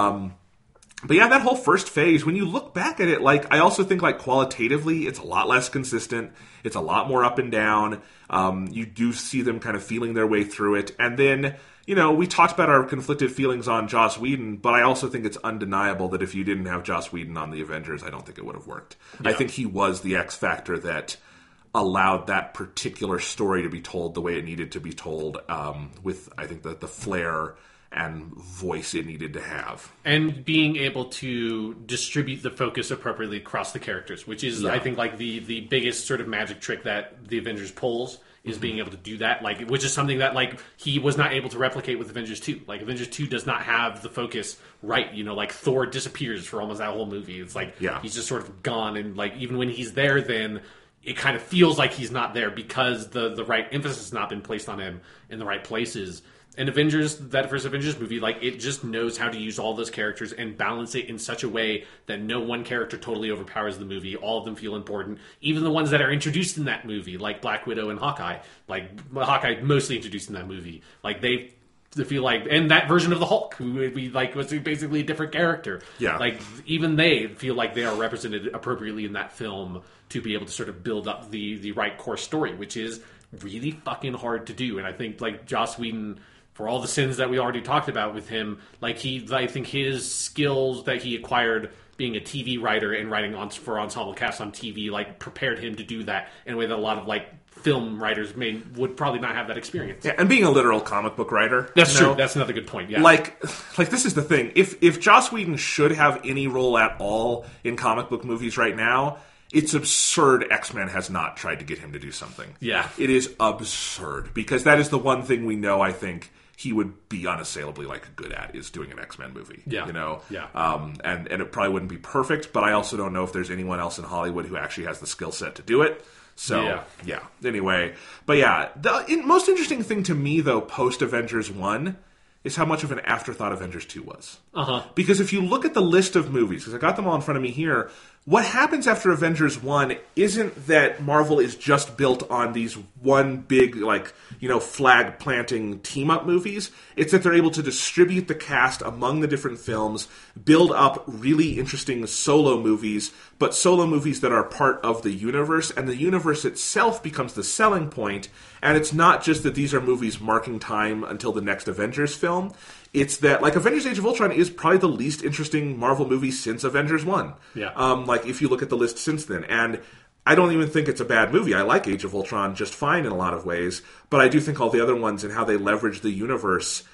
But yeah, that whole first phase, when you look back at it, I also think, qualitatively, it's a lot less consistent. It's a lot more up and down. You do see them kind of feeling their way through it. And then, we talked about our conflicted feelings on Joss Whedon, but I also think it's undeniable that if you didn't have Joss Whedon on the Avengers, I don't think it would have worked. Yeah. I think he was the X factor that allowed that particular story to be told the way it needed to be told, with, I think, the flair and voice it needed to have. And being able to distribute the focus appropriately across the characters, which is, I think, the biggest sort of magic trick that the Avengers pulls, is being able to do that, like, which is something that, like, he was not able to replicate with Avengers 2. Like, Avengers 2 does not have the focus right, you know, like, Thor disappears for almost that whole movie. It's like, he's just sort of gone, and, like, even when he's there, then it kind of feels like he's not there because the right emphasis has not been placed on him in the right places. And Avengers, that first Avengers movie, like, it just knows how to use all those characters and balance it in such a way that no one character totally overpowers the movie. All of them feel important. Even the ones that are introduced in that movie, like Black Widow and Hawkeye. Like, Hawkeye mostly introduced in that movie. Like, they feel like... And that version of the Hulk, who was basically a different character. Yeah. Like, even they feel like they are represented appropriately in that film to be able to sort of build up the right core story, which is really fucking hard to do. And I think, like, Joss Whedon... For all the sins that we already talked about with him, like, I think his skills that he acquired being a TV writer and writing for ensemble casts on TV, like, prepared him to do that in a way that a lot of, like, film writers would probably not have that experience. Yeah, and being a literal comic book writer. That's true. That's another good point, yeah. Like, this is the thing. If Joss Whedon should have any role at all in comic book movies right now, it's absurd X-Men has not tried to get him to do something. Yeah. It is absurd, because that is the one thing we know, I think, he would be unassailably, like, good at, is doing an X-Men movie. Yeah. You know? Yeah. And it probably wouldn't be perfect, but I also don't know if there's anyone else in Hollywood who actually has the skill set to do it. So, yeah. Anyway. But yeah, the most interesting thing to me, though, post-Avengers 1 is how much of an afterthought Avengers 2 was. Because if you look at the list of movies, because I got them all in front of me here, what happens after Avengers 1 isn't that Marvel is just built on these one big, like, you know, flag-planting team-up movies. It's that they're able to distribute the cast among the different films, build up really interesting solo movies, but solo movies that are part of the universe, and the universe itself becomes the selling point. And it's not just that these are movies marking time until the next Avengers film. It's that, like, Avengers Age of Ultron is probably the least interesting Marvel movie since Avengers 1. Yeah. Like, if you look at the list since then. And I don't even think it's a bad movie. I like Age of Ultron just fine in a lot of ways. But I do think all the other ones and how they leverage the universe...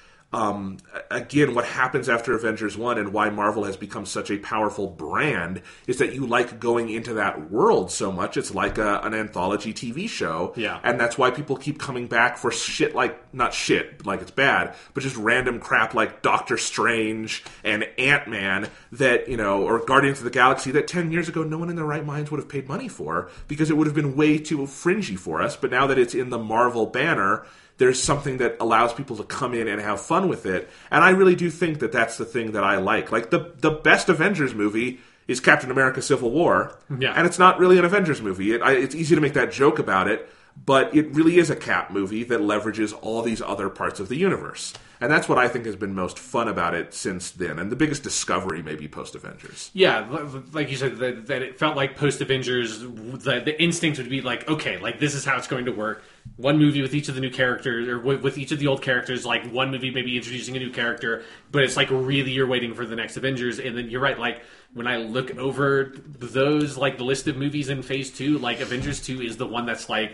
again, what happens after Avengers 1 and why Marvel has become such a powerful brand is that you like going into that world so much. It's like an anthology TV show. Yeah. And that's why people keep coming back for shit like, not shit, like it's bad, but just random crap like Doctor Strange and Ant-Man that, you know, or Guardians of the Galaxy that 10 years ago no one in their right minds would have paid money for because it would have been way too fringy for us. But now that it's in the Marvel banner, there's something that allows people to come in and have fun with it. And I really do think that that's the thing that I like. Like, the best Avengers movie is Captain America Civil War. Yeah. And it's not really an Avengers movie. It's easy to make that joke about it, but it really is a Cap movie that leverages all these other parts of the universe. And that's what I think has been most fun about it since then. And the biggest discovery maybe post-Avengers. Yeah, like you said, that it felt like post-Avengers, the instinct would be like, okay, like, this is how it's going to work. One movie with each of the new characters, or with each of the old characters, like, one movie maybe introducing a new character, but it's like really you're waiting for the next Avengers. And then you're right, like, when I look over those, like, the list of movies in Phase 2, like, Avengers 2 is the one that's like,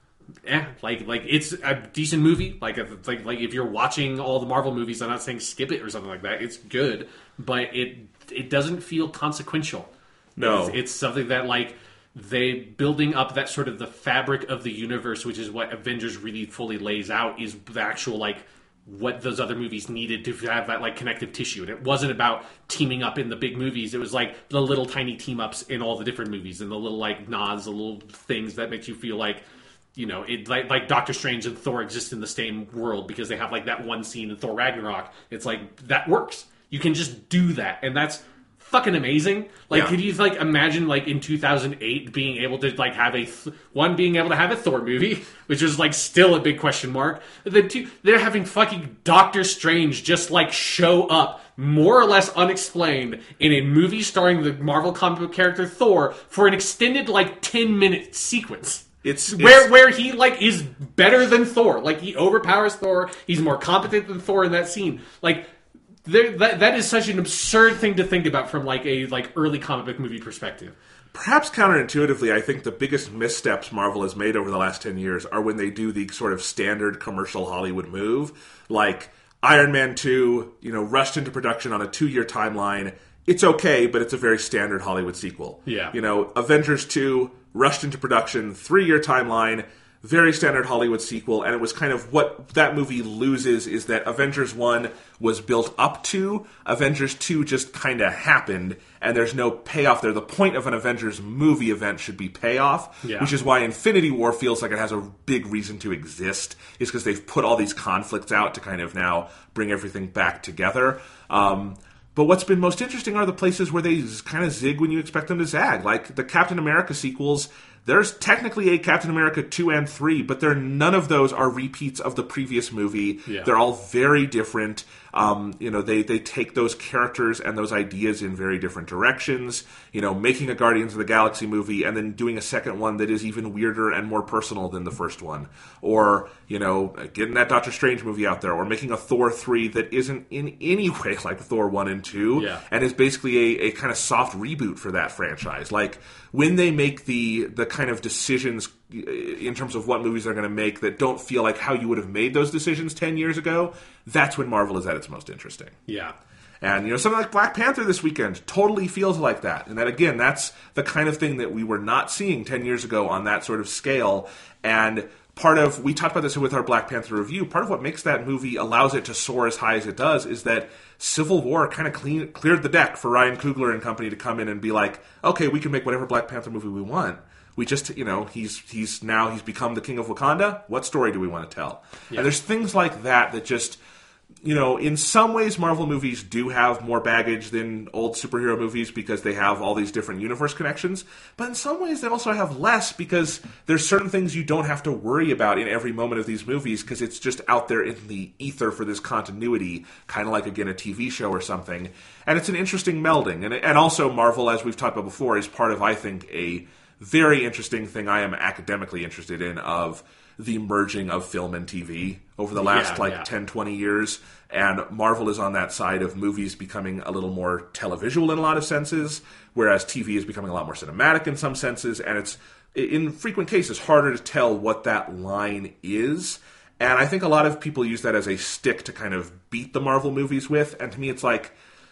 like it's a decent movie. Like if you're watching all the Marvel movies, I'm not saying skip it or something like that. It's good, but it doesn't feel consequential. No, it's something that, like, they building up that sort of the fabric of the universe, which is what Avengers really fully lays out, is the actual, like, what those other movies needed to have that, like, connective tissue. And it wasn't about teaming up in the big movies. It was like the little tiny team ups in all the different movies and the little, like, nods, the little things that makes you feel like, you know, it like Doctor Strange and Thor exist in the same world because they have, like, that one scene in Thor Ragnarok. It's like, that works. You can just do that, and that's fucking amazing. Like, could you, like, imagine, like, in 2008 being able to, like, have being able to have a Thor movie, which was, like, still a big question mark. And then two, they're having fucking Doctor Strange just, like, show up more or less unexplained in a movie starring the Marvel comic book character Thor for an extended, like, 10-minute sequence. It's where he, like, is better than Thor. Like, he overpowers Thor. He's more competent than Thor in that scene. Like, that is such an absurd thing to think about from, like, a, like, early comic book movie perspective. Perhaps counterintuitively, I think the biggest missteps Marvel has made over the last 10 years are when they do the sort of standard commercial Hollywood move. Like, Iron Man 2, you know, rushed into production on a 2-year timeline. It's okay, but it's a very standard Hollywood sequel. Yeah. You know, Avengers 2, rushed into production, 3-year timeline. very standard Hollywood sequel, and it was kind of what that movie loses is that Avengers 1 was built up to, Avengers 2 just kind of happened, and there's no payoff there. The point of an Avengers movie event should be payoff, which is why Infinity War feels like it has a big reason to exist, is because they've put all these conflicts out to kind of now bring everything back together. But what's been most interesting are the places where they kind of zig when you expect them to zag. Like the Captain America sequels, there's technically a Captain America 2 and 3, but none of those are repeats of the previous movie. Yeah. They're all very different. They take those characters and those ideas in very different directions. Making a Guardians of the Galaxy movie and then doing a second one that is even weirder and more personal than the first one. Or, getting that Doctor Strange movie out there. Or making a Thor 3 that isn't in any way like Thor 1 and 2. And is basically a kind of soft reboot for that franchise. Like, when they make the kind of decisions in terms of what movies they're going to make that don't feel like how you would have made those decisions 10 years ago, that's when Marvel is at its most interesting. Yeah. And, something like Black Panther this weekend totally feels like that. And that, again, that's the kind of thing that we were not seeing 10 years ago on that sort of scale. And we talked about this with our Black Panther review, part of what makes that movie, allows it to soar as high as it does, is that Civil War kind of cleared the deck for Ryan Coogler and company to come in and be like, okay, we can make whatever Black Panther movie we want. We just, he's become the king of Wakanda. What story do we want to tell? Yeah. And there's things like that just, in some ways Marvel movies do have more baggage than old superhero movies because they have all these different universe connections. But in some ways they also have less because there's certain things you don't have to worry about in every moment of these movies because it's just out there in the ether for this continuity, kind of like, again, a TV show or something. And it's an interesting melding. And also Marvel, as we've talked about before, is part of, I think, a very interesting thing I am academically interested in of the merging of film and TV over the last 10, 20 years. And Marvel is on that side of movies becoming a little more televisual in a lot of senses, whereas TV is becoming a lot more cinematic in some senses. And it's, in frequent cases, harder to tell what that line is. And I think a lot of people use that as a stick to kind of beat the Marvel movies with. And to me, it's like,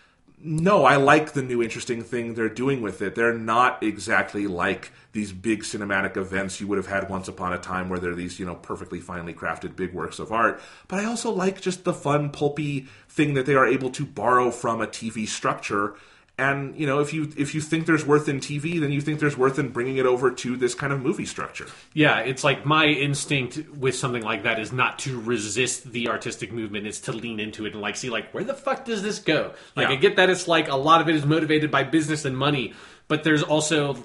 no, I like the new interesting thing they're doing with it. They're not exactly like these big cinematic events you would have had once upon a time where they're these, perfectly finely crafted big works of art. But I also like just the fun, pulpy thing that they are able to borrow from a TV structure. And, if you think there's worth in TV, then you think there's worth in bringing it over to this kind of movie structure. Yeah, it's like my instinct with something like that is not to resist the artistic movement, it's to lean into it and see where the fuck does this go? I get that it's a lot of it is motivated by business and money, but there's a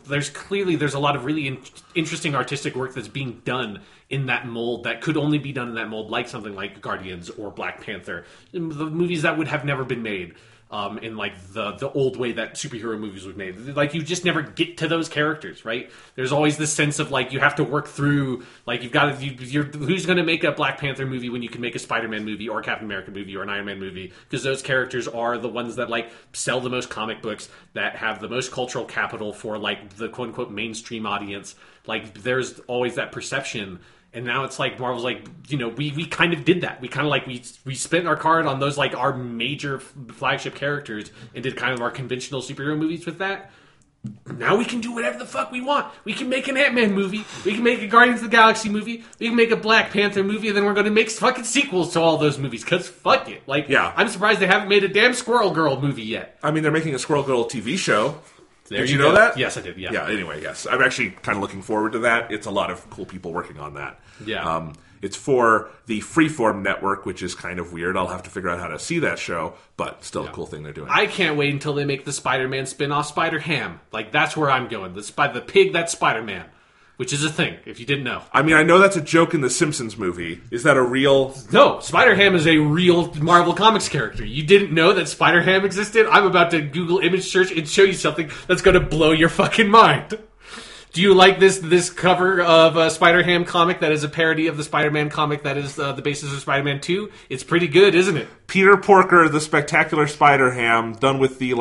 lot of really interesting artistic work that's being done in that mold that could only be done in that mold, like something like Guardians or Black Panther, the movies that would have never been made. In the old way that superhero movies were made. You just never get to those characters, right? There's always this sense of you have to work through, who's going to make a Black Panther movie when you can make a Spider-Man movie or a Captain America movie or an Iron Man movie, because those characters are the ones that sell the most comic books, that have the most cultural capital for the quote-unquote mainstream audience. There's always that perception. And now it's Marvel's we kind of did that. We kind of we spent our card on those our major flagship characters and did kind of our conventional superhero movies with that. Now we can do whatever the fuck we want. We can make an Ant-Man movie. We can make a Guardians of the Galaxy movie. We can make a Black Panther movie, and then we're going to make fucking sequels to all those movies, because fuck it. I'm surprised they haven't made a damn Squirrel Girl movie yet. I mean, they're making a Squirrel Girl TV show. Did you know that? Yes, I did, yeah. Yeah, anyway, yes. I'm actually kind of looking forward to that. It's a lot of cool people working on that. Yeah. It's for the Freeform network, which is kind of weird. I'll have to figure out how to see that show, but still a cool thing they're doing. I can't wait until they make the Spider-Man spin-off Spider-Ham. That's where I'm going. The pig that's Spider-Man. Which is a thing, if you didn't know. I mean, I know that's a joke in the Simpsons movie. Is that a real... No, Spider-Ham is a real Marvel Comics character. You didn't know that Spider-Ham existed? I'm about to Google image search and show you something that's going to blow your fucking mind. Do you like this cover of a Spider-Ham comic that is a parody of the Spider-Man comic that is the basis of Spider-Man 2? It's pretty good, isn't it? Peter Porker, the Spectacular Spider-Ham, done with the,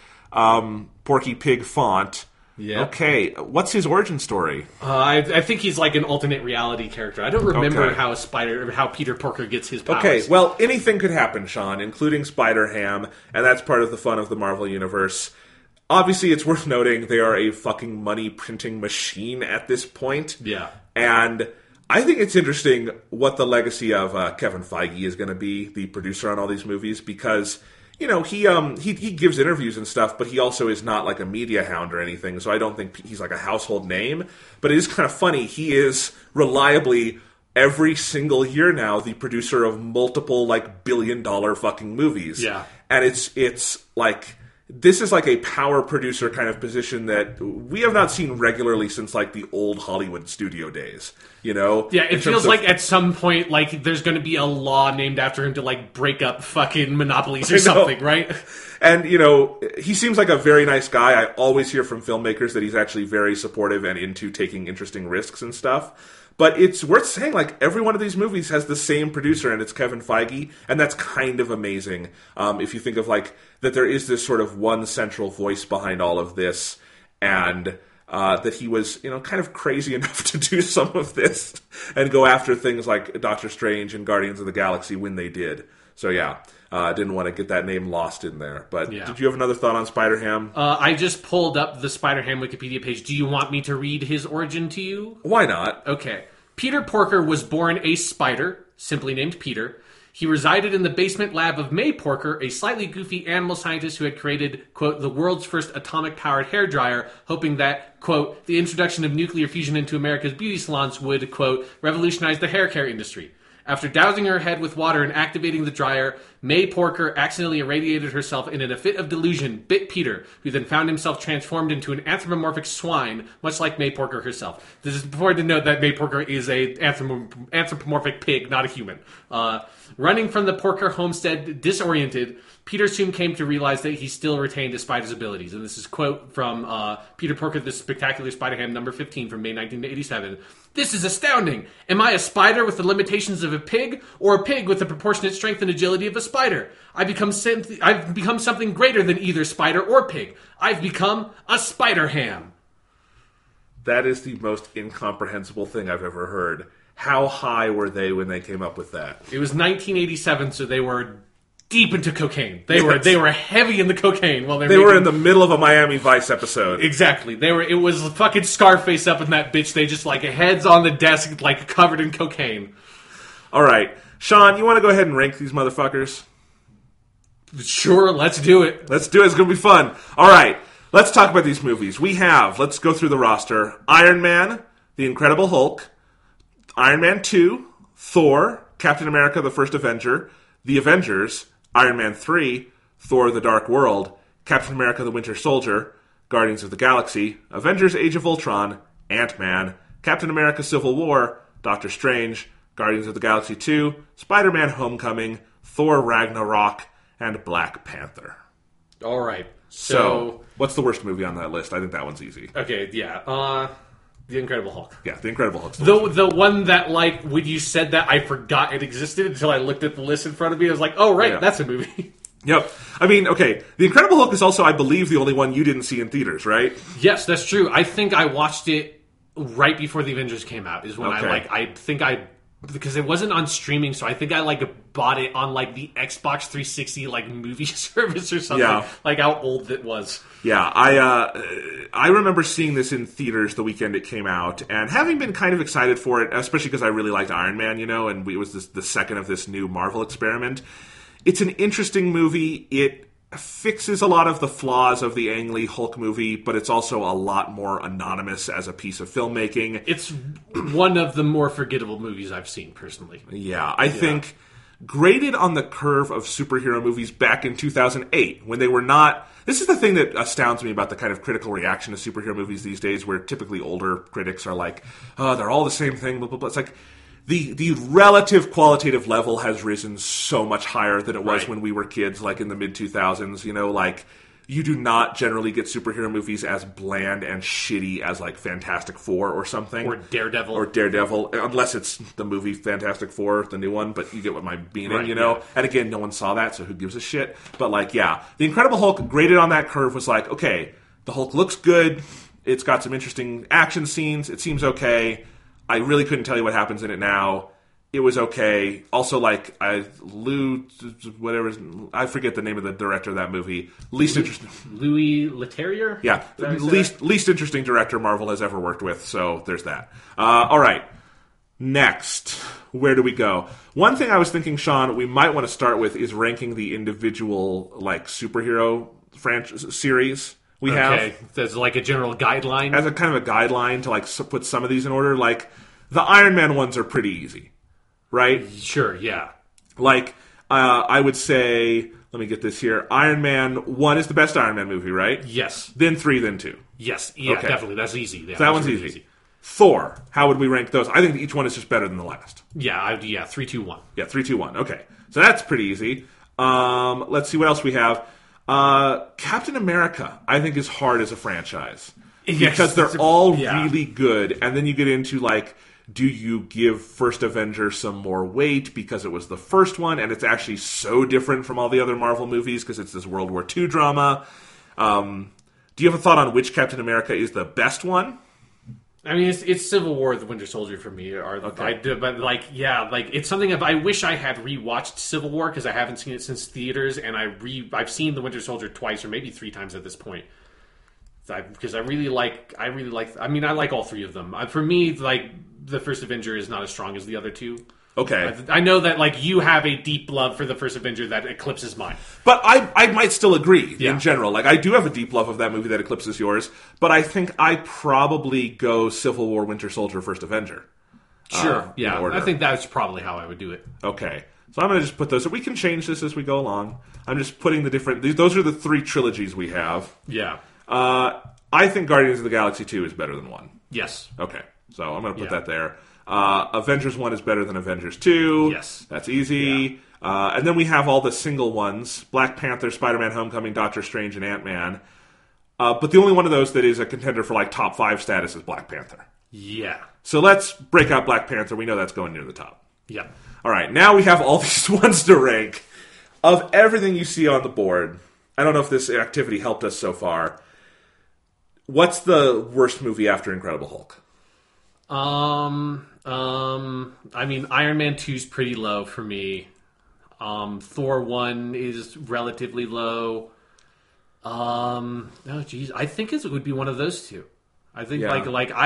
Porky Pig font... Yeah. Okay, what's his origin story? I think he's an alternate reality character. I don't remember how Peter Porker gets his powers. Okay, well, anything could happen, Sean, including Spider-Ham, and that's part of the fun of the Marvel Universe. Obviously, it's worth noting they are a fucking money-printing machine at this point. Yeah. And I think it's interesting what the legacy of Kevin Feige is going to be, the producer on all these movies, because he gives interviews and stuff, but he also is not like a media hound or anything. So I don't think he's like a household name. But it is kind of funny. He is reliably every single year now the producer of multiple like billion-dollar fucking movies. Yeah, and it's like. This is like a power producer kind of position that we have not seen regularly since like the old Hollywood studio days, Yeah, it feels like at some point like there's going to be a law named after him to like break up fucking monopolies or something, right? And, he seems like a very nice guy. I always hear from filmmakers that he's actually very supportive and into taking interesting risks and stuff. But it's worth saying, like, every one of these movies has the same producer, and it's Kevin Feige, and that's kind of amazing. If you think of, like, that there is this sort of one central voice behind all of this, and that he was, kind of crazy enough to do some of this and go after things like Doctor Strange and Guardians of the Galaxy when they did. So, yeah. I didn't want to get that name lost in there. But Did you have another thought on Spider-Ham? I just pulled up the Spider-Ham Wikipedia page. Do you want me to read his origin to you? Why not? Okay. Peter Porker was born a spider, simply named Peter. He resided in the basement lab of May Porker, a slightly goofy animal scientist who had created, quote, the world's first atomic-powered hairdryer, hoping that, quote, the introduction of nuclear fusion into America's beauty salons would, quote, revolutionize the hair care industry. After dousing her head with water and activating the dryer, May Porker accidentally irradiated herself and in a fit of delusion bit Peter, who then found himself transformed into an anthropomorphic swine, much like May Porker herself. This is important to note that May Porker is a anthropomorphic pig, not a human. Running from the Porker homestead disoriented, Peter soon came to realize that he still retained a spider's abilities. And this is a quote from Peter Porker, The Spectacular Spider-Ham, number 15 from May 1987. This is astounding. Am I a spider with the limitations of a pig, or a pig with the proportionate strength and agility of a spider? I've become something greater than either spider or pig. I've become a Spider-Ham. That is the most incomprehensible thing I've ever heard. How high were they when they came up with that? It was 1987, so they were deep into cocaine. They were heavy in the cocaine while they were in the middle of a Miami Vice episode. Exactly. It was fucking Scarface up in that bitch. They just like heads on the desk like covered in cocaine. All right. Sean, you want to go ahead and rank these motherfuckers? Sure, let's do it. Let's do it. It's going to be fun. All right. Let's talk about these movies. Let's go through the roster. Iron Man, The Incredible Hulk, Iron Man 2, Thor, Captain America, The First Avenger, The Avengers, Iron Man 3, Thor: The Dark World, Captain America: The Winter Soldier, Guardians of the Galaxy, Avengers: Age of Ultron, Ant-Man, Captain America: Civil War, Doctor Strange, Guardians of the Galaxy 2, Spider-Man: Homecoming, Thor: Ragnarok, and Black Panther. All right. So, what's the worst movie on that list? I think that one's easy. Okay, yeah. The Incredible Hulk. Yeah, The Incredible Hulk. The one that, like, when you said that, I forgot it existed until I looked at the list in front of me. I was like, oh, right, that's a movie. Yep. I mean, okay, The Incredible Hulk is also, I believe, the only one you didn't see in theaters, right? Yes, that's true. I think I watched it right before the Avengers came out, is when because it wasn't on streaming, so I think I bought it on the Xbox 360 movie service or something. Yeah. How old it was. Yeah, I remember seeing this in theaters the weekend it came out, and having been kind of excited for it, especially because I really liked Iron Man, and it was the second of this new Marvel experiment. It's an interesting movie. It fixes a lot of the flaws of the Ang Lee Hulk movie, but it's also a lot more anonymous as a piece of filmmaking. It's one of the more forgettable movies I've seen, personally. Yeah, I think graded on the curve of superhero movies back in 2008, when they were not... This is the thing that astounds me about the kind of critical reaction to superhero movies these days, where typically older critics are like, oh, they're all the same thing, blah, blah, blah. It's like... The relative qualitative level has risen so much higher than it was when we were kids, in the mid-2000s. You do not generally get superhero movies as bland and shitty as, Fantastic Four or something. Or Daredevil. Unless it's the movie Fantastic Four, the new one, but you get what my meaning, Yeah. And again, no one saw that, so who gives a shit? But, The Incredible Hulk, graded on that curve, was okay, the Hulk looks good, it's got some interesting action scenes, it seems okay. I really couldn't tell you what happens in it now. It was okay. Also, I forget the name of the director of that movie. Least interesting. Louis Leterrier? Yeah. Least interesting director Marvel has ever worked with, so there's that. All right. Next, where do we go? One thing I was thinking, Sean, we might want to start with is ranking the individual like superhero franchise series we have There's like a general guideline. as a kind of a guideline to like put some of these in order. Like the Iron Man ones are pretty easy, right? Sure, yeah. Like I would say, let me get this here. Iron Man 1 is the best Iron Man movie, right? Yes. Then 3, then 2. Yes. Yeah, Okay. definitely. That's easy. Yeah, So that one's really easy. Thor, how would we rank those? I think each one is just better than the last. Yeah, 3, 2, 1. Yeah, 3, 2, 1. Okay. So that's pretty easy. Let's see what else we have. Captain America, I think, is hard as a franchise. Yes. Because they're all Yeah. really good. And then you get into, like, do you give First Avenger some more weight because it was the first one and it's actually so different from all the other Marvel movies because it's this World War II drama? Do you have a thought on which Captain America is the best one? I mean, it's Civil War, The Winter Soldier for me. But like, yeah, like it's something I wish I had rewatched Civil War because I haven't seen it since theaters, and I've seen The Winter Soldier twice or maybe 3 times at this point. Because I really like. I mean, I like all 3 of them. For me, like the first Avenger is not as strong as the other 2. Okay. I know that like you have a deep love for the first Avenger that eclipses mine. But I might still agree Yeah. in general. Like, I do have a deep love of that movie that eclipses yours, but I think I probably go Civil War, Winter Soldier, First Avenger. Sure. In Yeah. order. I think that's probably how I would do it. Okay. So I'm going to just put those. So we can change this as we go along. I'm just putting the different. Those are the 3 trilogies we have. Yeah. I think Guardians of the Galaxy 2 is better than 1. Yes. Okay. So I'm going to put Yeah. that there. Avengers 1 is better than Avengers 2. Yes. That's easy. And then we have all the single ones. Black Panther, Spider-Man Homecoming, Doctor Strange, and Ant-Man. But the only one of those that is a contender for like top 5 status is Black Panther. Yeah. So let's break out Black Panther. We know that's going near the top. Yeah. All right, now we have all these ones to rank. Of everything you see on the board, I don't know if this activity helped us so far. What's the worst movie after Incredible Hulk? I mean, Iron Man 2 is pretty low for me. Thor 1 is relatively low. Oh geez, I think it would be one of those 2. I think Yeah.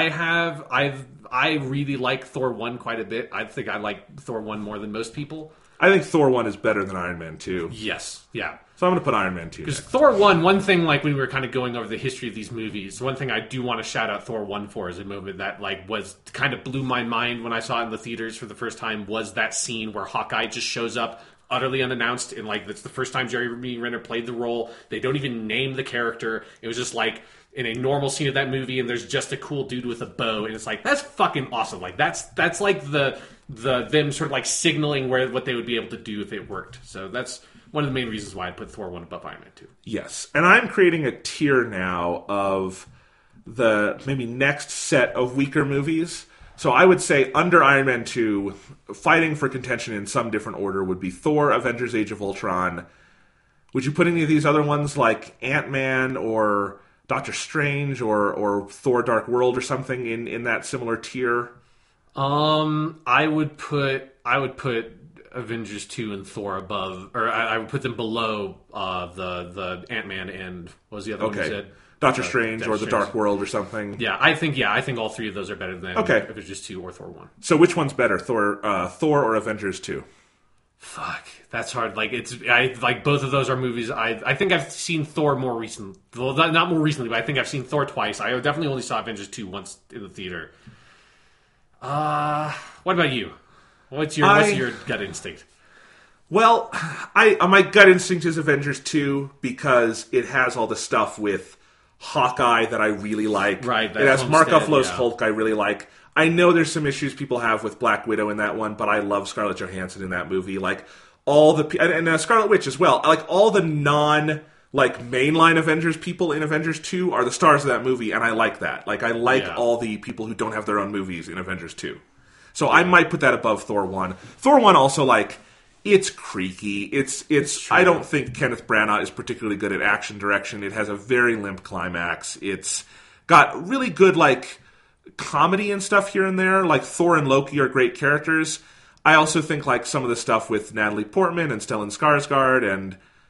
I really like Thor 1 quite a bit. I think I like Thor 1 more than most people. I think Thor 1 is better than Iron Man 2. Yes, yeah. So I'm going to put Iron Man 2 Because next. Thor 1, one thing, like, when we were kind of going over the history of these movies, one thing I do want to shout out Thor 1 for is a moment that, like, was kind of blew my mind when I saw it in the theaters for the first time was that scene where Hawkeye just shows up utterly unannounced, and, like, that's the first time Jeremy Renner played the role. They don't even name the character. It was just, like, in a normal scene of that movie, and there's just a cool dude with a bow, and it's like, that's fucking awesome. Like, that's like the them sort of, like, signaling what they would be able to do if it worked. So that's one of the main reasons why I put Thor 1 above Iron Man 2. Yes. And I'm creating a tier now of the maybe next set of weaker movies. So I would say under Iron Man 2, fighting for contention in some different order would be Thor, Avengers Age of Ultron. Would you put any of these other ones like Ant-Man or Doctor Strange or Thor Dark World or something in that similar tier? I would put Avengers 2 and Thor above, or I would put them below the Ant-Man and what was the other one you said? Doctor Strange Doctor or the Strange. Dark World or something. Yeah, I think all 3 of those are better than Okay. Avengers 2 or Thor 1. So which one's better, Thor or Avengers 2? Fuck, that's hard. Like I like both of those are movies. I think I've seen Thor more recently. Well, not more recently, but I think I've seen Thor twice. I definitely only saw Avengers 2 once in the theater. What about you? What's your gut instinct? Well, my gut instinct is Avengers 2 because it has all the stuff with Hawkeye that I really like. Right, that it has Mark Homestead, Ruffalo's yeah. Hulk I really like. I know there's some issues people have with Black Widow in that one, but I love Scarlett Johansson in that movie. Like all the and Scarlet Witch as well. Like all the non mainline Avengers people in Avengers 2 are the stars of that movie, and I like that. Like I like all the people who don't have their own movies in Avengers 2. So I might put that above Thor 1. Thor 1 also, like, it's creaky. It's I don't think Kenneth Branagh is particularly good at action direction. It has a very limp climax. It's got really good, like, comedy and stuff here and there. Like, Thor and Loki are great characters. I also think, like, some of the stuff with Natalie Portman and Stellan Skarsgård and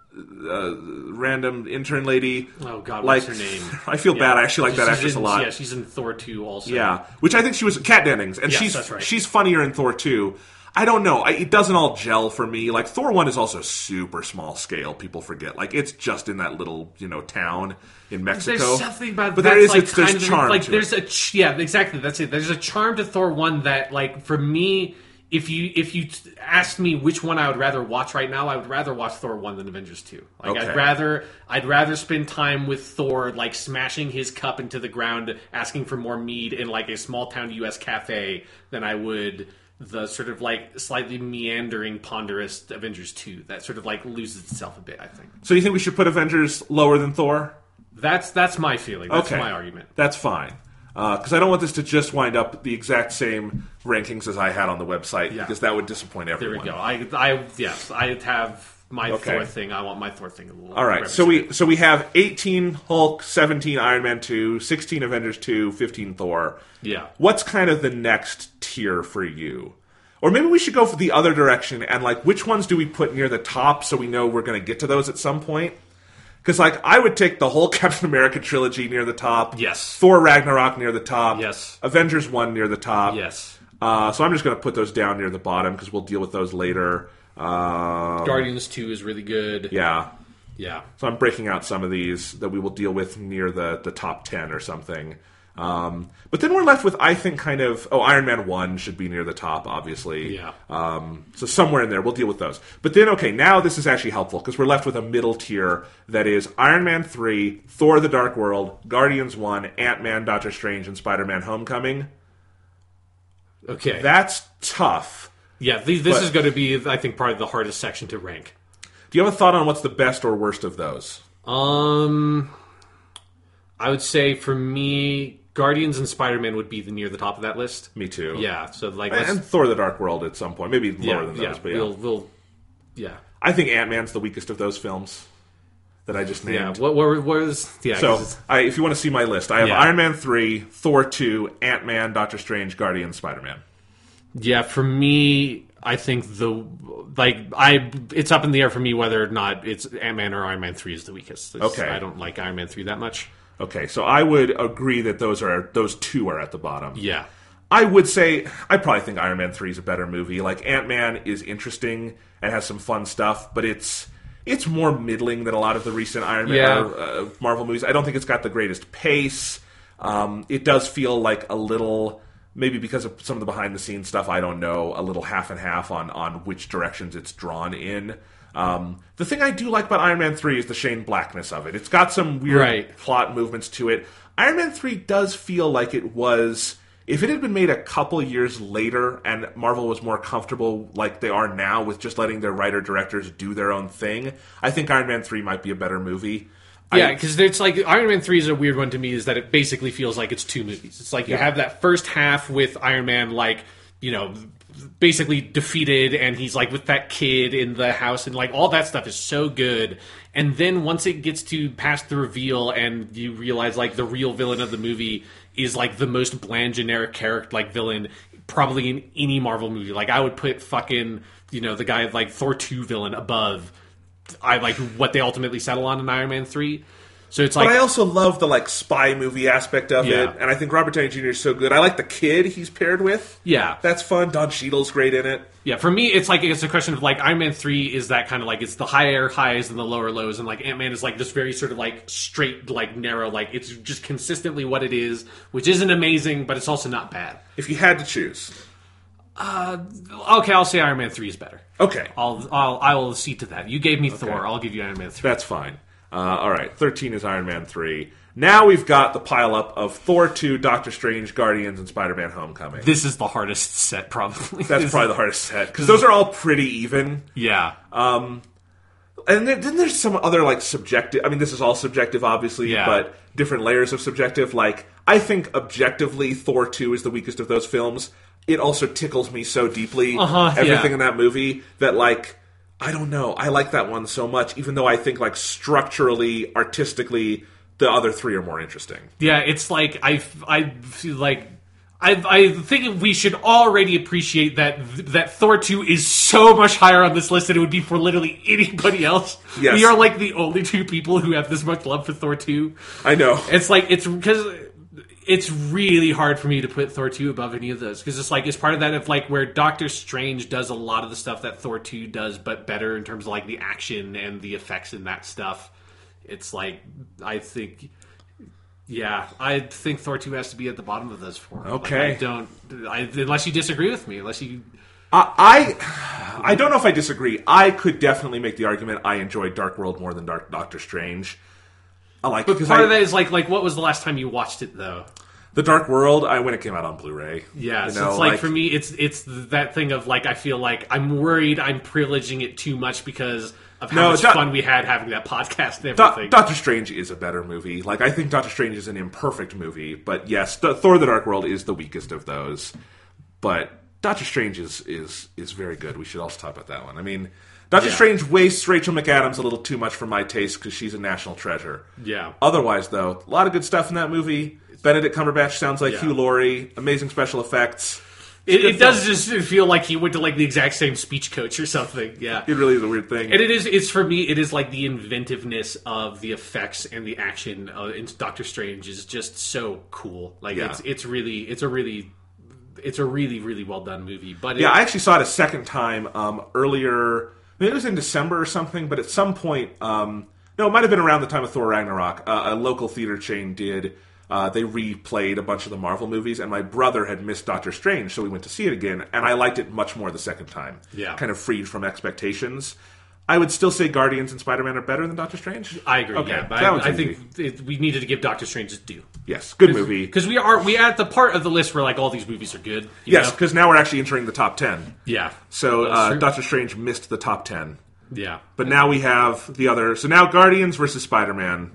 random intern lady. Oh God, like, what's her name? I feel bad. I actually like that actress a lot. Yeah, she's in Thor 2 also. Yeah, which I think she was Kat Dennings, and Yes, that's right. she's funnier in Thor 2. I don't know. It doesn't all gel for me. Like, Thor 1 is also super small scale. People forget. Like, it's just in that little, town in Mexico. There's something about but that's there is, like there's charm like to there's it. yeah, exactly. That's it. There's a charm to Thor 1 that, like, for me, if you asked me which one I would rather watch right now, I would rather watch Thor 1 than Avengers 2. Like, Okay. I'd rather spend time with Thor, like, smashing his cup into the ground, asking for more mead in, like, a small town U.S. cafe than I would the sort of, like, slightly meandering, ponderous Avengers 2 that sort of, like, loses itself a bit, I think. So you think we should put Avengers lower than Thor? That's my feeling. That's Okay. my argument. That's fine. Because I don't want this to just wind up the exact same rankings as I had on the website, Yeah. because that would disappoint There everyone. we go. Yes, I have my Okay. Thor thing. I want my Thor thing a little. All right, so we have 18 Hulk, 17 Iron Man 2, 16 Avengers 2, 15 Thor. Yeah. What's kind of the next tier for you? Or maybe we should go for the other direction and, like, which ones do we put near the top so we know we're going to get to those at some point? Because, like, I would take the whole Captain America trilogy near the top. Yes. Thor Ragnarok near the top. Yes. Avengers 1 near the top. Yes. So I'm just going to put those down near the bottom because we'll deal with those later. Guardians 2 is really good. Yeah. Yeah. So I'm breaking out some of these that we will deal with near the top 10 or something. But then we're left with, I think, kind of... Oh, Iron Man 1 should be near the top, obviously. Yeah. So somewhere in there, we'll deal with those. But then, okay, now this is actually helpful, because we're left with a middle tier that is Iron Man 3, Thor the Dark World, Guardians 1, Ant-Man, Doctor Strange, and Spider-Man Homecoming. Okay. That's tough. Yeah, this is going to be, I think, probably the hardest section to rank. Do you have a thought on what's the best or worst of those? I would say for me, Guardians and Spider-Man would be near the top of that list. Me too. Yeah, so like... And Thor the Dark World at some point. Maybe lower than those, but yeah. We'll yeah. I think Ant-Man's the weakest of those films that I just named. Yeah, what was... Yeah, So, if you want to see my list, I have Yeah. Iron Man 3, Thor 2, Ant-Man, Doctor Strange, Guardians, Spider-Man. Yeah, for me, I think it's up in the air for me whether or not it's Ant-Man or Iron Man 3 is the weakest. Okay. I don't like Iron Man 3 that much. Okay, so I would agree that those two are at the bottom. Yeah. I would say, I probably think Iron Man 3 is a better movie. Like, Ant-Man is interesting and has some fun stuff, but it's more middling than a lot of the recent Iron Man Marvel movies. I don't think it's got the greatest pace. It does feel like a little, maybe because of some of the behind-the-scenes stuff, I don't know, a little half and half on which directions it's drawn in. The thing I do like about Iron Man 3 is the Shane Blackness of it. It's got some weird plot movements to it. Iron Man 3 does feel like it was... If it had been made a couple years later and Marvel was more comfortable like they are now with just letting their writer-directors do their own thing, I think Iron Man 3 might be a better movie. Yeah, because it's like Iron Man 3 is a weird one to me, is that it basically feels like it's two movies. It's like you have that first half with Iron Man, like, basically defeated, and he's like with that kid in the house, and like all that stuff is so good. And then once it gets to past the reveal and you realize like the real villain of the movie is like the most bland generic character like villain probably in any Marvel movie. Like I would put fucking the guy like Thor 2 villain above I like what they ultimately settle on in Iron Man 3. So it's like, but I also love the like spy movie aspect of it, and I think Robert Downey Jr. is so good. I like the kid he's paired with. Yeah, that's fun. Don Cheadle's great in it. Yeah, for me, it's a question of like Iron Man 3 is that kind of like it's the higher highs and the lower lows, and like Ant-Man is like this very sort of like straight, like narrow, like it's just consistently what it is, which isn't amazing, but it's also not bad. If you had to choose, okay, I'll say Iron Man 3 is better. Okay, I will cede to that. You gave me Thor, I'll give you Iron Man 3. That's fine. All right, 13 is Iron Man 3. Now we've got the pileup of Thor 2, Doctor Strange, Guardians, and Spider-Man Homecoming. This is the hardest set, probably. That's probably the hardest set, because those are all pretty even. Yeah. And then there's some other, like, subjective... I mean, this is all subjective, obviously, but different layers of subjective. Like, I think, objectively, Thor 2 is the weakest of those films. It also tickles me so deeply, everything in that movie, that, like... I don't know. I like that one so much, even though I think, like, structurally, artistically, the other three are more interesting. Yeah, it's like I feel like I think we should already appreciate that Thor 2 is so much higher on this list than it would be for literally anybody else. Yes. We are like the only two people who have this much love for Thor 2. I know. It's like, it's because it's really hard for me to put Thor 2 above any of those. Because it's like, it's part of that of like where Doctor Strange does a lot of the stuff that Thor 2 does, but better in terms of like the action and the effects in that stuff. It's like, I think Thor 2 has to be at the bottom of those four. Okay. Unless you disagree with me. Unless you... I don't know if I disagree. I could definitely make the argument I enjoyed Dark World more than Doctor Strange. But part of that is like, what was the last time you watched it, though? The Dark World, when it came out on Blu-ray. Yeah, so it's like, for me, it's that thing of, like, I feel like I'm worried I'm privileging it too much because of how much fun we had having that podcast and everything. Doctor Strange is a better movie. Like, I think Doctor Strange is an imperfect movie, but yes, Thor: The Dark World is the weakest of those. But Doctor Strange is very good. We should also talk about that one. I mean, Doctor Strange wastes Rachel McAdams a little too much for my taste because she's a national treasure. Yeah. Otherwise, though, a lot of good stuff in that movie. Benedict Cumberbatch sounds like Hugh Laurie. Amazing special effects. It does just feel like he went to like the exact same speech coach or something. Yeah, it really is a weird thing. And it's for me, it is like the inventiveness of the effects and the action in Doctor Strange is just so cool. Like it's a really well done movie. But I actually saw it a second time earlier. Maybe it was in December or something. But at some point, no, it might have been around the time of Thor Ragnarok. A local theater chain did. They replayed a bunch of the Marvel movies, and my brother had missed Doctor Strange, so we went to see it again, and I liked it much more the second time. Yeah. Kind of freed from expectations. I would still say Guardians and Spider-Man are better than Doctor Strange. I agree, okay. yeah. But I think we needed to give Doctor Strange his due. Yes, good movie. Because we at the part of the list where like all these movies are good. Yes, because now we're actually entering the top 10. Yeah. So Doctor Strange missed the top 10. Yeah. But now we have the other... So now Guardians versus Spider-Man...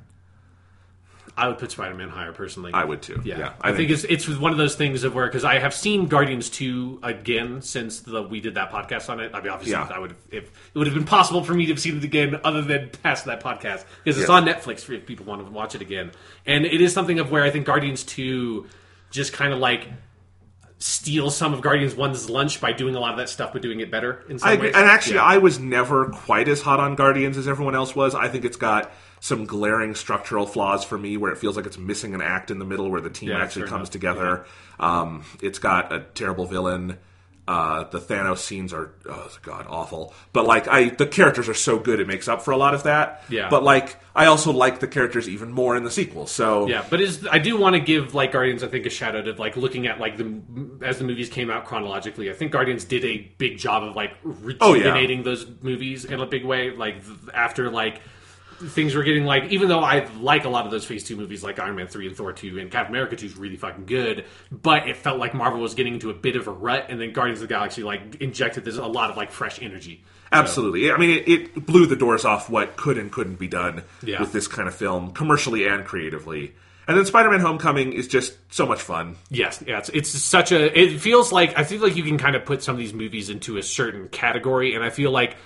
I would put Spider-Man higher, personally. I would, too. Yeah. I think it's one of those things of where... Because I have seen Guardians 2 again since we did that podcast on it. I mean, obviously, it would have been possible for me to have seen it again other than past that podcast. Because it's on Netflix if people want to watch it again. And it is something of where I think Guardians 2 just kind of like... steal some of Guardians 1's lunch by doing a lot of that stuff, but doing it better in some ways. And actually, I was never quite as hot on Guardians as everyone else was. I think it's got some glaring structural flaws for me where it feels like it's missing an act in the middle where the team actually comes together. Yeah. It's got a terrible villain. The Thanos scenes are, awful. But, the characters are so good it makes up for a lot of that. Yeah. But, I also like the characters even more in the sequel, so... Yeah, but I do want to give, Guardians, I think, a shout-out of, looking at, as the movies came out chronologically. I think Guardians did a big job of, rejuvenating those movies in a big way. After, things were getting, even though I like a lot of those Phase 2 movies, like Iron Man 3 and Thor 2, and Captain America 2 is really fucking good, but it felt like Marvel was getting into a bit of a rut, and then Guardians of the Galaxy, injected a lot of, fresh energy. Absolutely. I mean, it blew the doors off what could and couldn't be done with this kind of film, commercially and creatively. And then Spider-Man Homecoming is just so much fun. Yes, yeah, it's such a... It feels like... I feel like you can kind of put some of these movies into a certain category, and I feel like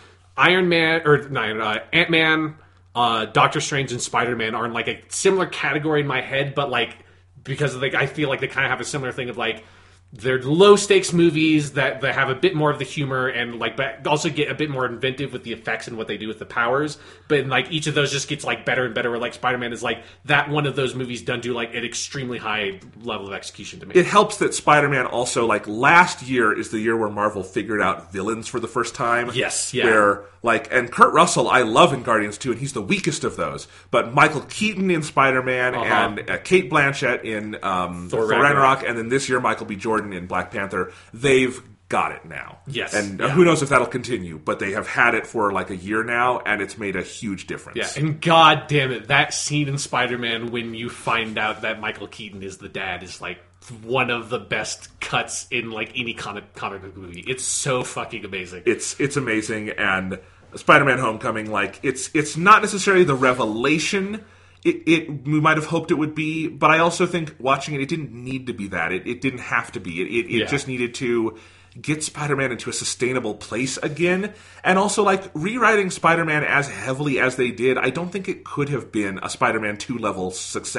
Ant-Man... Doctor Strange and Spider-Man are in a similar category in my head, but because I feel like they kind of have a similar thing of they're low stakes movies that have a bit more of the humor and but also get a bit more inventive with the effects and what they do with the powers. But each of those just gets better and better. Where Spider-Man is that one of those movies done to an extremely high level of execution to me. It helps that Spider-Man also last year is the year where Marvel figured out villains for the first time. Yes, yeah. Where and Kurt Russell I love in Guardians 2 and he's the weakest of those. But Michael Keaton in Spider-Man and Kate Blanchett in Thor Ragnarok, and then this year Michael B. Jordan in Black Panther, they've got it now. Yes. And who knows if that'll continue, but they have had it for a year now, and it's made a huge difference. Yeah, and god damn it, that scene in Spider-Man when you find out that Michael Keaton is the dad is one of the best cuts in any comic book movie. It's so fucking amazing. It's amazing, and Spider-Man Homecoming, it's not necessarily the revelation we might have hoped it would be, but I also think watching it didn't need to be that. It didn't have to be. It just needed to get Spider-Man into a sustainable place again. And also, rewriting Spider-Man as heavily as they did, I don't think it could have been a Spider-Man 2 level success.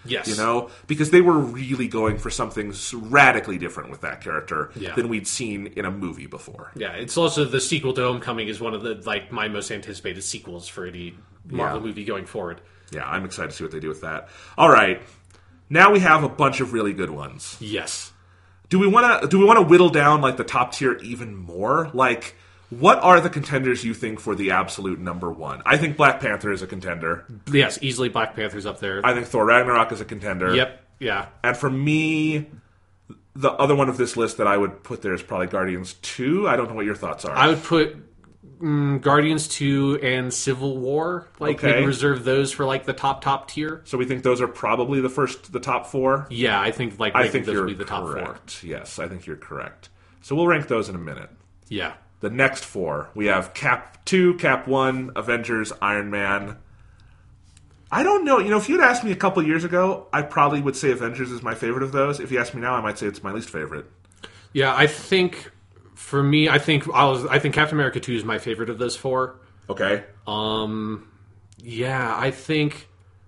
Yes. You know? Because they were really going for something radically different with that character than we'd seen in a movie before. Yeah, it's also the sequel to Homecoming is one of the my most anticipated sequels for any Marvel movie going forward. Yeah, I'm excited to see what they do with that. All right. Now we have a bunch of really good ones. Yes. Do we want to whittle down like the top tier even more? Like, what are the contenders you think for the absolute number one? I think Black Panther is a contender. Yes, easily Black Panther's up there. I think Thor Ragnarok is a contender. Yep. Yeah. And for me, the other one of this list that I would put there is probably Guardians 2. I don't know what your thoughts are. I would put Guardians 2 and Civil War. Maybe reserve those for the top tier. So we think those are probably the top four? Yeah, I think those would be the top correct. 4. Yes, I think you're correct. So we'll rank those in a minute. Yeah. The next 4, we have Cap 2, Cap 1, Avengers, Iron Man. I don't know. If you'd asked me a couple years ago, I probably would say Avengers is my favorite of those. If you ask me now, I might say it's my least favorite. Yeah, I think for me, I think Captain America 2 is my favorite of those 4. Okay. Yeah, I think.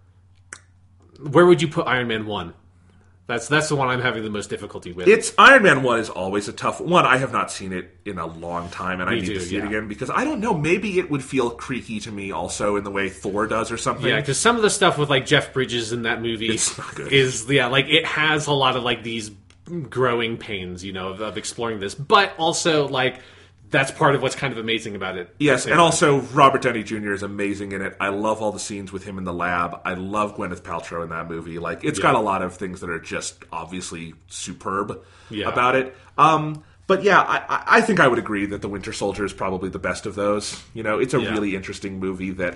Where would you put Iron Man 1? That's the one I'm having the most difficulty with. It's Iron Man 1 is always a tough one. I have not seen it in a long time, and I need to see it again because I don't know. Maybe it would feel creaky to me also in the way Thor does or something. Yeah, because some of the stuff with Jeff Bridges in that movie it's not good. It has a lot of these growing pains, of exploring this, but also that's part of what's kind of amazing about it. Yes, and also Robert Downey Jr. is amazing in it. I love all the scenes with him in the lab. I love Gwyneth Paltrow in that movie. It's got a lot of things that are just obviously superb about it. But yeah, I think I would agree that The Winter Soldier is probably the best of those. It's a really interesting movie that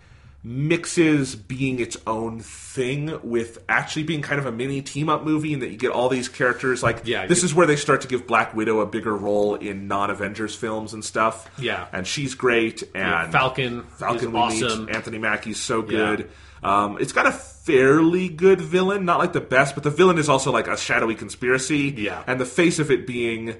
mixes being its own thing with actually being kind of a mini team-up movie, and that you get all these characters. This is where they start to give Black Widow a bigger role in non-Avengers films and stuff. Yeah. And she's great. And Falcon is awesome. Meet. Anthony Mackie's so good. Yeah. It's got a fairly good villain, not the best, but the villain is also a shadowy conspiracy. Yeah. And the face of it being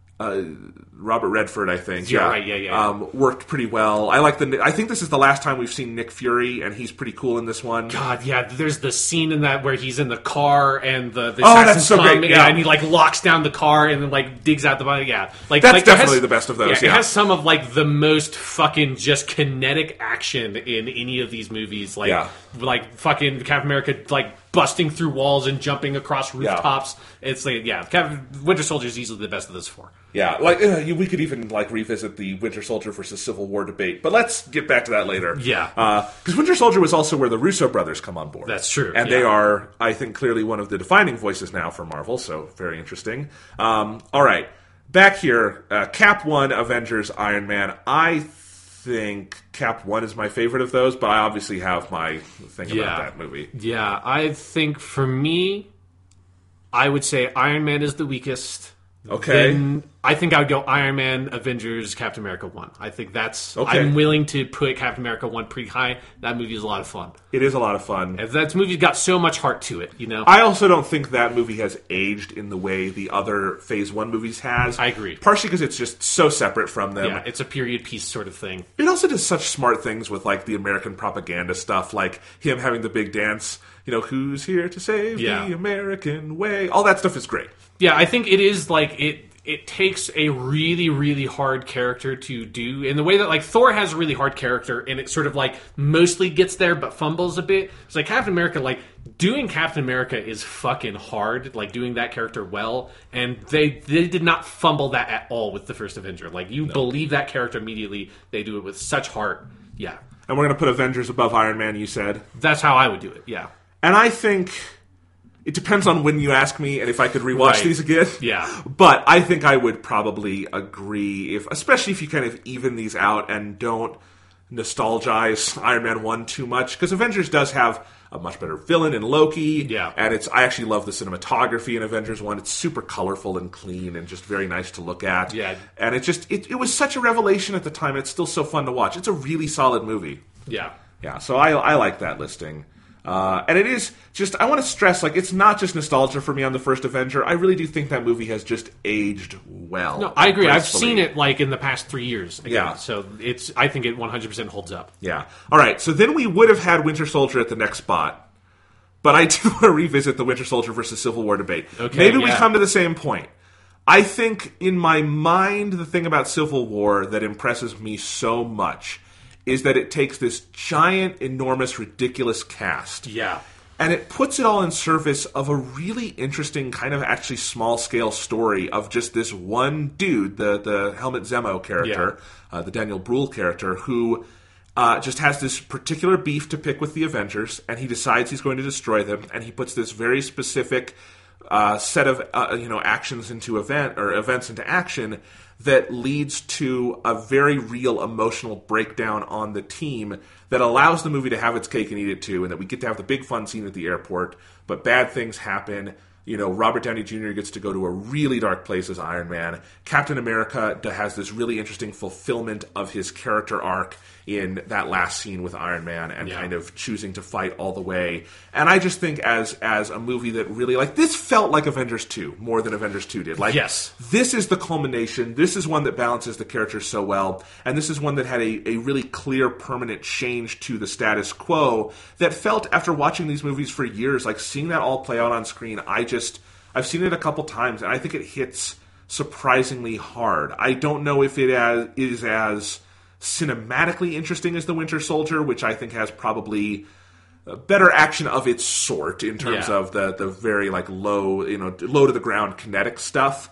Robert Redford, I think. Yeah, right. Yeah. Worked pretty well. I think this is the last time we've seen Nick Fury, and he's pretty cool in this one. God, yeah. There's the scene in that where he's in the car and the that's so great. Yeah. And he locks down the car and then digs out the body. Yeah, that's definitely the best of those. Yeah, it has some of the most fucking just kinetic action in any of these movies. Fucking Captain America busting through walls and jumping across rooftops. Yeah. It's Winter Soldier is easily the best of those 4. Yeah, we could even revisit the Winter Soldier versus Civil War debate, but let's get back to that later. Yeah, because Winter Soldier was also where the Russo brothers come on board. That's true, and they are, I think, clearly one of the defining voices now for Marvel. So very interesting. All right, back here, Cap 1, Avengers, Iron Man. I think Cap 1 is my favorite of those, but I obviously have my thing about that movie. Yeah, I think for me, I would say Iron Man is the weakest. Okay. Then I think I would go Iron Man, Avengers, Captain America 1. I think that's... Okay. I'm willing to put Captain America 1 pretty high. That movie is a lot of fun. It is a lot of fun. And that movie's got so much heart to it, I also don't think that movie has aged in the way the other Phase 1 movies has. I agree. Partially because it's just so separate from them. Yeah, it's a period piece sort of thing. It also does such smart things with, the American propaganda stuff, him having the big dance, who's here to save the American way. All that stuff is great. Yeah, I think it is, it takes a really, really hard character to do in the way that Thor has a really hard character and it sort of mostly gets there but fumbles a bit. It's Captain America, doing Captain America is fucking hard, doing that character well, and they did not fumble that at all with the first Avenger. Believe that character immediately. They do it with such heart. Yeah. And we're going to put Avengers above Iron Man, you said? That's how I would do it, yeah. And I think... It depends on when you ask me and if I could rewatch these again. Yeah. But I think I would probably agree, especially if you kind of even these out and don't nostalgize Iron Man 1 too much. Because Avengers does have a much better villain in Loki. Yeah. And I actually love the cinematography in Avengers 1. It's super colorful and clean and just very nice to look at. Yeah. And it was such a revelation at the time. And it's still so fun to watch. It's a really solid movie. Yeah. Yeah, so I like that listing. And it is just, I want to stress, it's not just nostalgia for me on the first Avenger. I really do think that movie has just aged well. No, I agree. I've seen it, in the past 3 years. Again, yeah. So I think it 100% holds up. Yeah. All right, so then we would have had Winter Soldier at the next spot. but I do want to revisit the Winter Soldier versus Civil War debate. Okay, Maybe we yeah. come to the same point. I think, in my mind, the thing about Civil War that impresses me so much is that it takes this giant, enormous, ridiculous cast. Yeah. And it puts it all in service of a really interesting, kind of actually small-scale story of just this one dude, the Helmut Zemo character, the Daniel Bruhl character, who just has this particular beef to pick with the Avengers, and he decides he's going to destroy them, and he puts this very specific set of actions into events into action that leads to a very real emotional breakdown on the team that allows the movie to have its cake and eat it too, and that we get to have the big fun scene at the airport, but bad things happen. Robert Downey Jr. gets to go to a really dark place as Iron Man. Captain America has this really interesting fulfillment of his character arc in that last scene with Iron Man and kind of choosing to fight all the way. And I just think as a movie that really, this felt like Avengers 2 more than Avengers 2 did. Yes. This is the culmination. This is one that balances the characters so well. And this is one that had a really clear, permanent change to the status quo that felt, after watching these movies for years, like seeing that all play out on screen, I've seen it a couple times, and I think it hits surprisingly hard. I don't know if it is as cinematically interesting as The Winter Soldier, which I think has probably better action of its sort in terms of the very low to the ground kinetic stuff.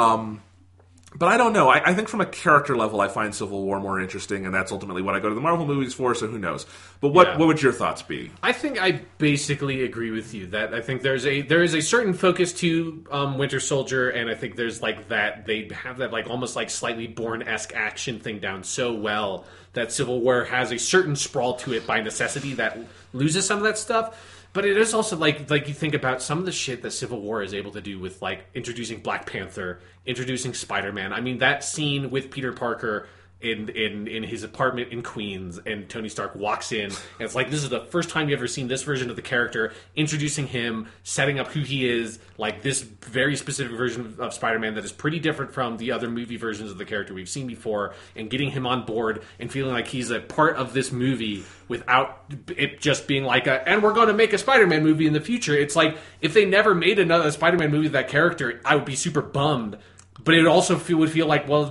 But I don't know. I think from a character level, I find Civil War more interesting, and that's ultimately what I go to the Marvel movies for, so who knows. But what would your thoughts be? I think I basically agree with you that I think there is a certain focus to Winter Soldier, and I think there's that they have that almost slightly Bourne-esque action thing down so well that Civil War has a certain sprawl to it by necessity that loses some of that stuff. But it is also you think about some of the shit that Civil War is able to do with introducing Black Panther, introducing Spider-Man. I mean, that scene with Peter Parker in his apartment in Queens, and Tony Stark walks in, and it's this is the first time you've ever seen this version of the character, introducing him, setting up who he is, this very specific version of Spider-Man that is pretty different from the other movie versions of the character we've seen before, and getting him on board and feeling like he's a part of this movie without it just being and we're going to make a Spider-Man movie in the future. It's if they never made another Spider-Man movie with that character, I would be super bummed. But it also would feel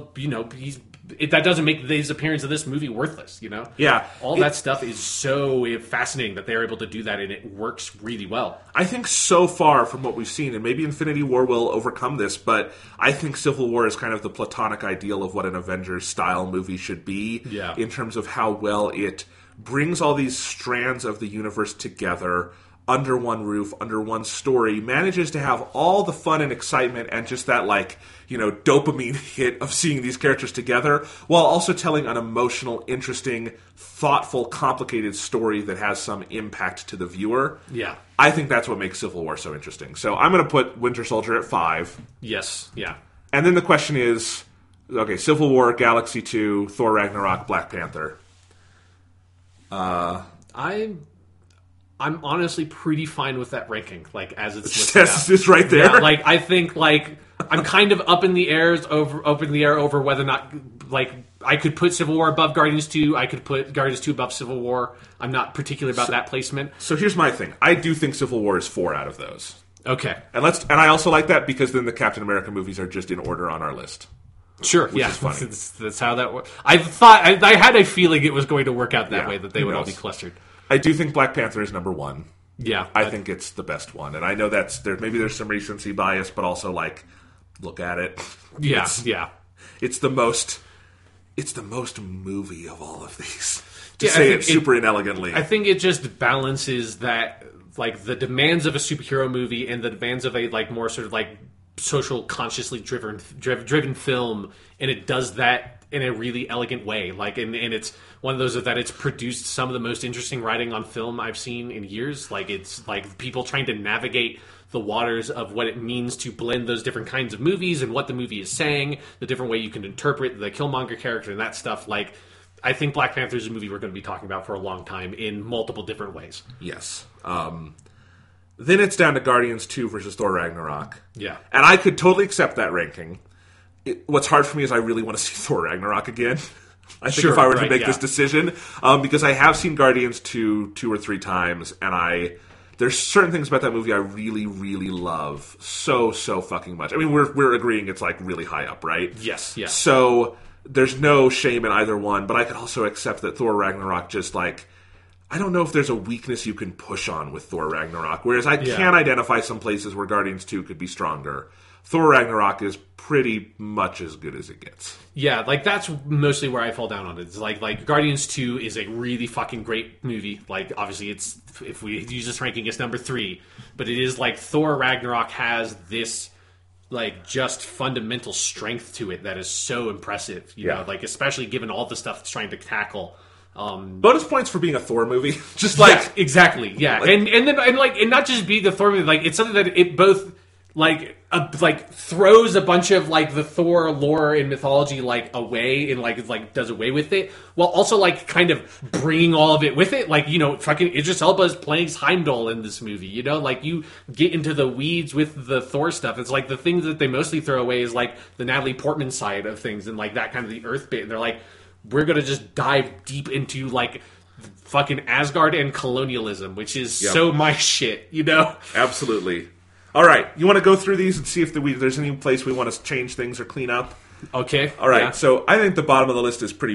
that doesn't make his appearance in this movie worthless, Yeah. All that stuff is so fascinating that they're able to do that, and it works really well. I think so far from what we've seen, and maybe Infinity War will overcome this, but I think Civil War is kind of the platonic ideal of what an Avengers-style movie should be in terms of how well it brings all these strands of the universe together under one roof, under one story, manages to have all the fun and excitement and just that dopamine hit of seeing these characters together, while also telling an emotional, interesting, thoughtful, complicated story that has some impact to the viewer. Yeah. I think that's what makes Civil War so interesting. So I'm going to put Winter Soldier at 5. Yes. Yeah. And then the question is, okay, Civil War, Galaxy 2, Thor Ragnarok, Black Panther. I'm honestly pretty fine with that ranking, as it's listed out. It's right there. Yeah, I think I'm kind of up in the air over whether or not I could put Civil War above Guardians 2. I could put Guardians 2 above Civil War. I'm not particular about that placement. So here's my thing. I do think Civil War is 4 out of those. Okay. And I also like that because then the Captain America movies are just in order on our list. Sure, which is funny. That's how that works. I had a feeling it was going to work out that way, that they would all be clustered. I do think Black Panther is number 1. Yeah. I think it's the best one. And I know there's some recency bias, but also look at it. Yeah, It's the most movie of all of these. To say it super inelegantly. I think it just balances that the demands of a superhero movie and the demands of a more sort of social consciously driven film, and it does that in a really elegant way. And it's one of those that it's produced some of the most interesting writing on film I've seen in years. It's people trying to navigate the waters of what it means to blend those different kinds of movies and what the movie is saying, the different way you can interpret the Killmonger character and that stuff. I think Black Panther is a movie we're going to be talking about for a long time in multiple different ways. Yes. Then it's down to Guardians 2 versus Thor Ragnarok. Yeah. And I could totally accept that ranking. What's hard for me is I really want to see Thor Ragnarok again. I think if I were to make this decision, because I have seen Guardians 2 or 3 times, and I there's certain things about that movie I really, really love so fucking much. I mean, we're agreeing it's like really high up, right? Yes, yes. So there's no shame in either one, but I could also accept that Thor Ragnarok just like, I don't know if there's a weakness you can push on with Thor Ragnarok, whereas I can identify some places where Guardians 2 could be stronger. Thor Ragnarok is pretty much as good as it gets. Yeah, like that's mostly where I fall down on it. It's like Guardians 2 is a really fucking great movie. Like obviously it's, if we use this ranking, it's number 3, but it is like Thor Ragnarok has this like just fundamental strength to it that is so impressive. You know, like especially given all the stuff it's trying to tackle. Bonus points for being a Thor movie. Just like exactly, yeah. Like, and not just being a Thor movie, like it's something that it both like throws a bunch of like the Thor lore and mythology like away and like does away with it, while also like kind of bringing all of it with it. Like, you know, fucking Idris Elba is playing Heimdall in this movie. You know, like you get into the weeds with the Thor stuff. It's like the things that they mostly throw away is like the Natalie Portman side of things and like that kind of the Earth bit. And they're like, we're gonna just dive deep into like fucking Asgard and colonialism, which is so my shit, you know? Absolutely. All right, you want to go through these and see if there's any place we want to change things or clean up? Okay. All right, so I think the bottom of the list is pretty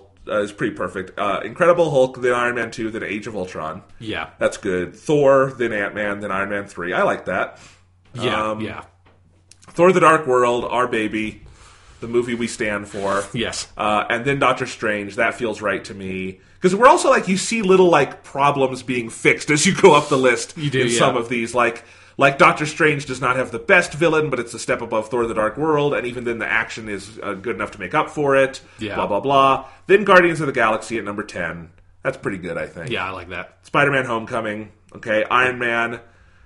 perfect. Incredible Hulk, then Iron Man 2, then Age of Ultron. Yeah. That's good. Thor, then Ant-Man, then Iron Man 3. I like that. Yeah. Thor the Dark World, our baby. The movie we stand for. Yes. And then Doctor Strange. That feels right to me. Because we're also like, you see little like problems being fixed as you go up the list. You do, in some of these. Like Doctor Strange does not have the best villain, but it's a step above Thor the Dark World. And even then the action is good enough to make up for it. Yeah. Blah, blah, blah. Then Guardians of the Galaxy at number 10. That's pretty good, I think. Yeah, I like that. Spider-Man Homecoming. Okay. Iron Man.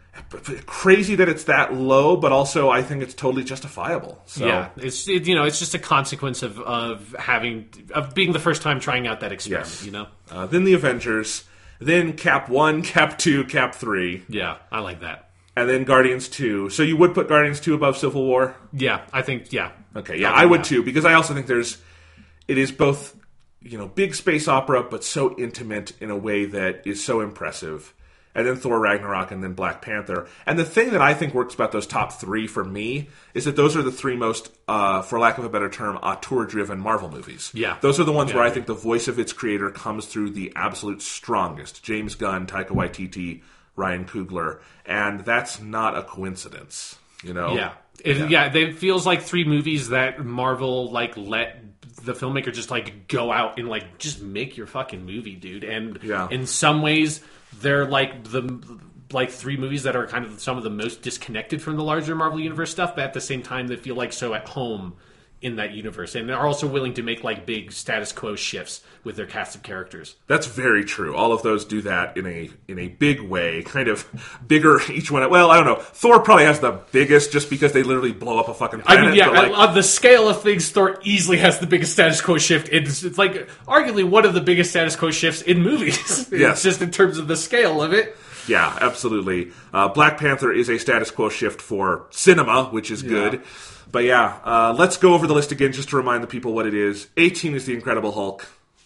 Crazy that it's that low, but also I think it's totally justifiable. So. Yeah, it's just a consequence of being the first time trying out that experiment. Yes. You know. Then the Avengers, then Cap 1, Cap 2, Cap 3. Yeah, I like that. And then Guardians 2. So you would put Guardians 2 above Civil War? Yeah, I think Okay, yeah, I would too, because I also think it is both, big space opera, but so intimate in a way that is so impressive. And then Thor Ragnarok, and then Black Panther. And the thing that I think works about those top 3 for me is that those are the 3 most, for lack of a better term, auteur-driven Marvel movies. Yeah. Those are the ones where I think the voice of its creator comes through the absolute strongest. James Gunn, Taika Waititi, Ryan Coogler. And that's not a coincidence, Yeah. It feels like 3 movies that Marvel, like, let the filmmaker just, like, go out and, like, just make your fucking movie, dude. And in some ways, they're like 3 movies that are kind of some of the most disconnected from the larger Marvel Universe stuff, but at the same time they feel like so at home in that universe, and they're also willing to make like big status quo shifts with their cast of characters. That's very true. All of those do that in a big way, kind of bigger each one. Well, I don't know. Thor probably has the biggest just because they literally blow up a fucking planet. I mean, on the scale of things, Thor easily has the biggest status quo shift. It's like arguably one of the biggest status quo shifts in movies. Yes. Just in terms of the scale of it. Yeah, absolutely. Black Panther is a status quo shift for cinema, which is good. But let's go over the list again just to remind the people what it is. 18 is The Incredible Hulk.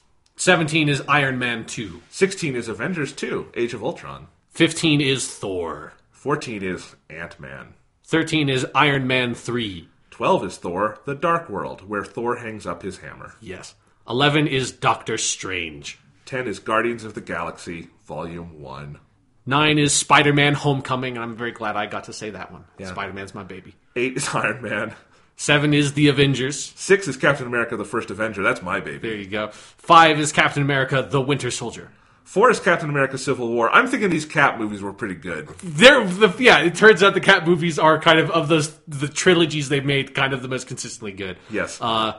17 is Iron Man 2. 16 is Avengers 2, Age of Ultron. 15 is Thor. 14 is Ant-Man. 13 is Iron Man 3. 12 is Thor, The Dark World, where Thor hangs up his hammer. Yes. 11 is Doctor Strange. 10 is Guardians of the Galaxy, Volume 1. 9 is Spider-Man Homecoming, and I'm very glad I got to say that one. Yeah. Spider-Man's my baby. 8 is Iron Man. 7 is The Avengers. 6 is Captain America, the First Avenger. That's my baby. There you go. 5 is Captain America, The Winter Soldier. 4 is Captain America, Civil War. I'm thinking these Cap movies were pretty good. It turns out the Cap movies are kind of the trilogies they've made, kind of the most consistently good. Yes.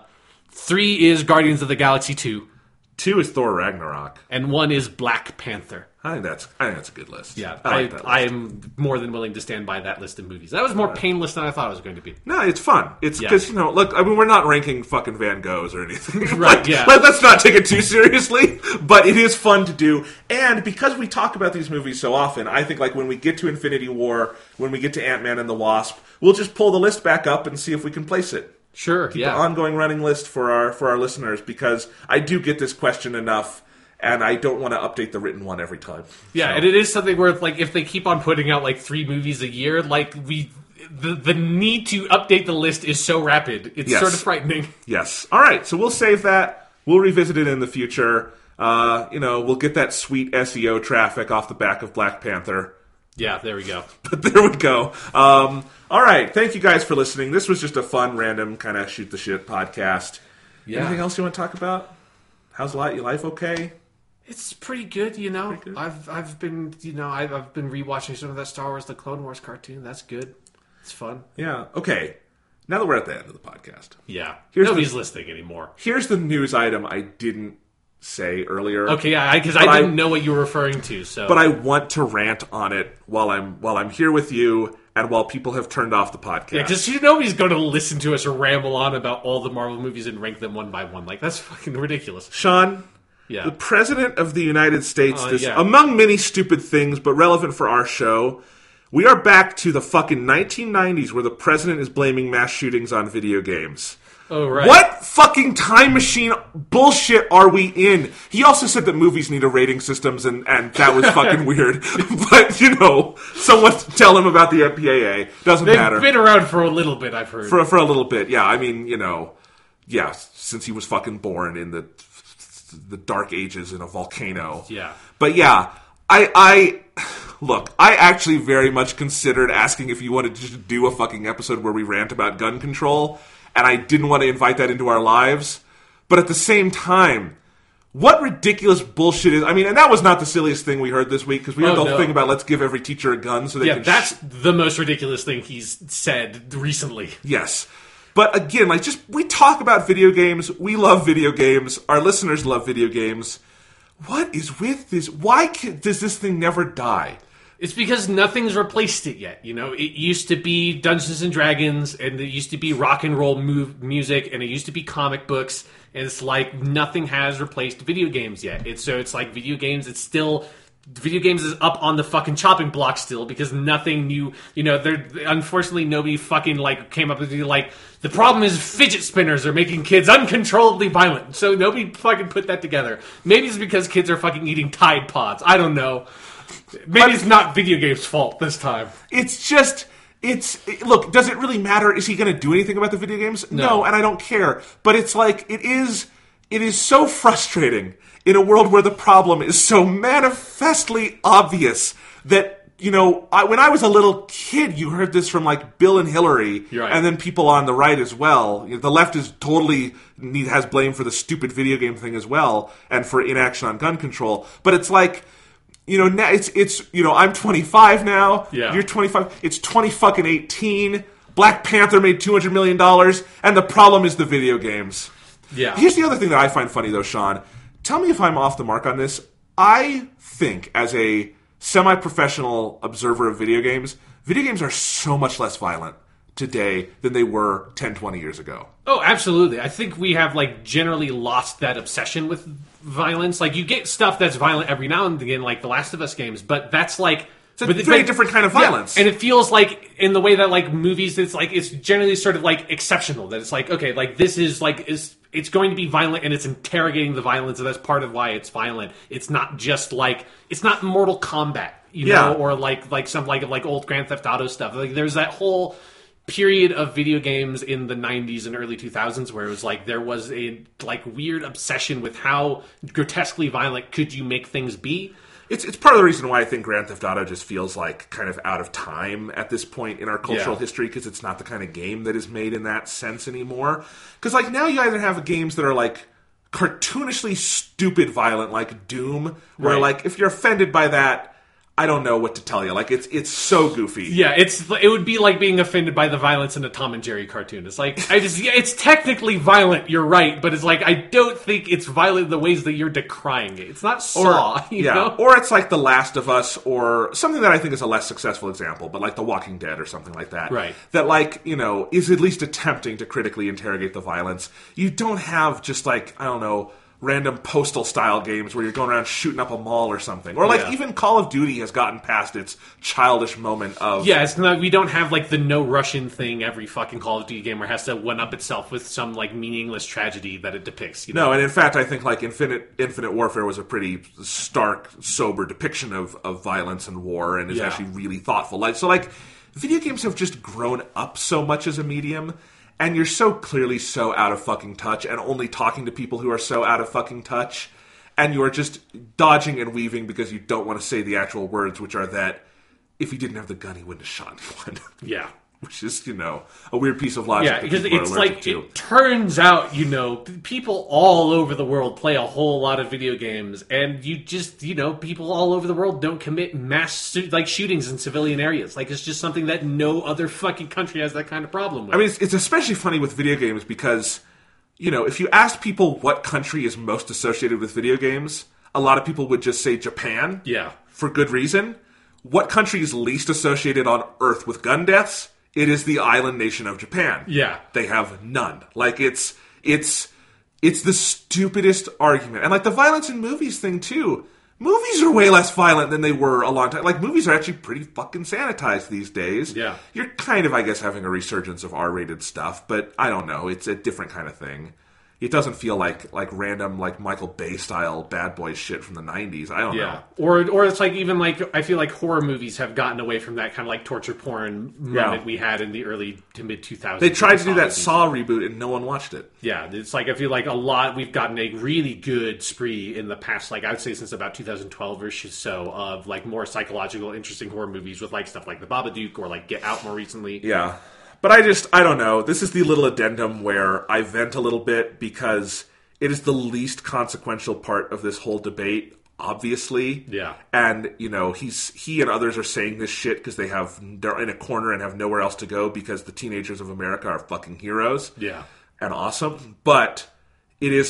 3 is Guardians of the Galaxy 2. 2 is Thor Ragnarok. And 1 is Black Panther. I think that's a good list. Yeah, I like that list. I'm more than willing to stand by that list of movies. That was more painless than I thought it was going to be. No, it's fun. It's because, look, I mean, we're not ranking fucking Van Goghs or anything. Right, yeah. Let's not take it too seriously, but it is fun to do. And because we talk about these movies so often, I think, like, when we get to Infinity War, when we get to Ant-Man and the Wasp, we'll just pull the list back up and see if we can place it. Sure, Keep an ongoing running list for our listeners, because I do get this question enough, and I don't want to update the written one every time. Yeah, and it is something where, like, if they keep on putting out, like, 3 movies a year, like, the need to update the list is so rapid. It's sort of frightening. Yes. All right, so we'll save that. We'll revisit it in the future. We'll get that sweet SEO traffic off the back of Black Panther. Yeah, there we go. But there we go. All right, thank you guys for listening. This was just a fun, random kind of shoot the shit podcast. Yeah. Anything else you want to talk about? How's your life okay? It's pretty good, you know. Pretty good. I've been rewatching some of that Star Wars: The Clone Wars cartoon. That's good. It's fun. Yeah. Okay. Now that we're at the end of the podcast. Yeah. Nobody's listening anymore. Here's the news item I didn't say earlier. Okay, yeah, because I didn't know what you were referring to. So, but I want to rant on it while I'm here with you and while people have turned off the podcast. Yeah, because nobody's going to listen to us ramble on about all the Marvel movies and rank them one by one. Like, that's fucking ridiculous. Sean, yeah. The President of the United States, yeah. among many stupid things, but relevant for our show, we are back to the fucking 1990s where the President is blaming mass shootings on video games. Oh, right. What fucking time machine bullshit are we in? He also said that movies need a rating systems, and that was fucking weird. But, someone tell him about the MPAA. Doesn't matter. They've been around for a little bit, I've heard. For a little bit, yeah. I mean, since he was fucking born in the Dark Ages in a volcano. Yeah. But yeah, I look, I actually very much considered asking if you wanted to just do a fucking episode where we rant about gun control, and I didn't want to invite that into our lives. But at the same time, what ridiculous bullshit is... I mean, and that was not the silliest thing we heard this week, because we heard the whole thing about let's give every teacher a gun so they can... Yeah, that's the most ridiculous thing he's said recently. Yes. But again, we talk about video games. We love video games. Our listeners love video games. What is with this? Why does this thing never die? It's because nothing's replaced it yet. It used to be Dungeons and Dragons, and it used to be rock and roll music, and it used to be comic books, and it's like nothing has replaced video games yet. It's like video games, video games is up on the fucking chopping block still, because nothing new, unfortunately nobody fucking came up with the problem is fidget spinners are making kids uncontrollably violent. So nobody fucking put that together. Maybe it's because kids are fucking eating Tide Pods. I don't know. Maybe it's not video games' fault this time. Look, does it really matter? Is he going to do anything about the video games? No, and I don't care. But it's it is so frustrating in a world where the problem is so manifestly obvious that, when I was a little kid, you heard this from Bill and Hillary, right. And then people on the right as well. The left is totally has blame for the stupid video game thing as well, and for inaction on gun control. But it's now it's I'm 25 now. Yeah. You're 25. It's 2018. Black Panther made $200 million, and the problem is the video games. Yeah. Here's the other thing that I find funny, though, Sean. Tell me if I'm off the mark on this. I think, as a semi-professional observer of video games are so much less violent today than they were 10, 20 years ago. Oh, absolutely. I think we have generally lost that obsession with violence. You get stuff that's violent every now and again, like the Last of Us games, but that's it's a very different kind of violence. Yeah. And it feels in the way that movies, it's generally sort of exceptional. That it's okay, this is it's going to be violent, and it's interrogating the violence, and that's part of why it's violent. It's not just it's not Mortal Kombat, or some old Grand Theft Auto stuff. There's that whole period of video games in the 90s and early 2000s where it was there was a weird obsession with how grotesquely violent could you make things be. It's part of the reason why I think Grand Theft Auto just feels kind of out of time at this point in our cultural history, because it's not the kind of game that is made in that sense anymore. Because now you either have games that are cartoonishly stupid violent, like Doom, where right. If you're offended by that, I don't know what to tell you. It's so goofy. Yeah, it would be like being offended by the violence in a Tom and Jerry cartoon. It's it's technically violent, you're right, but it's I don't think it's violent in the ways that you're decrying it. It's not Saw, you know? Or it's The Last of Us, or something that I think is a less successful example, but The Walking Dead or something like that. Right. That is at least attempting to critically interrogate the violence. You don't have just I don't know, random postal style games where you're going around shooting up a mall or something. Or like even Call of Duty has gotten past its childish moment of... Yeah, it's not, we don't have like the no Russian thing every fucking Call of Duty gamer has to one-up itself with some like meaningless tragedy that it depicts. You know? No, and in fact I think like Infinite Warfare was a pretty stark, sober depiction of violence and war and is actually really thoughtful. Like so like video games have just grown up so much as a medium. And you're so clearly so out of fucking touch and only talking to people who are so out of fucking touch. And you are just dodging and weaving because you don't want to say the actual words, which are that if he didn't have the gun, he wouldn't have shot anyone. Yeah. Which is, a weird piece of logic. Yeah, because it's like, it turns out, people all over the world play a whole lot of video games, and you just, people all over the world don't commit mass, shootings in civilian areas. Like, it's just something that no other fucking country has that kind of problem with. I mean, it's especially funny with video games because, if you ask people what country is most associated with video games, a lot of people would just say Japan. Yeah. For good reason. What country is least associated on Earth with gun deaths? It is the island nation of Japan. Yeah. They have none. Like, it's the stupidest argument. And, like, the violence in movies thing, too. Movies are way less violent than they were a long time. Like, movies are actually pretty fucking sanitized these days. Yeah. You're kind of, I guess, having a resurgence of R-rated stuff, but I don't know. It's a different kind of thing. It doesn't feel like random Michael Bay style bad boy shit from the 90s. I don't know. Or it's like even I feel like horror movies have gotten away from that kind of like torture porn moment we had in the early to mid 2000s. They tried to do that Saw reboot and no one watched it. Yeah, it's like I feel like we've gotten a really good spree in the past, I would say since about 2012 or so of more psychological interesting horror movies with stuff like The Babadook or Get Out more recently. Yeah. But I don't know. This is the little addendum where I vent a little bit because it is the least consequential part of this whole debate, obviously. Yeah. And, he and others are saying this shit because they're in a corner and have nowhere else to go because the teenagers of America are fucking heroes. Yeah. And awesome. But it is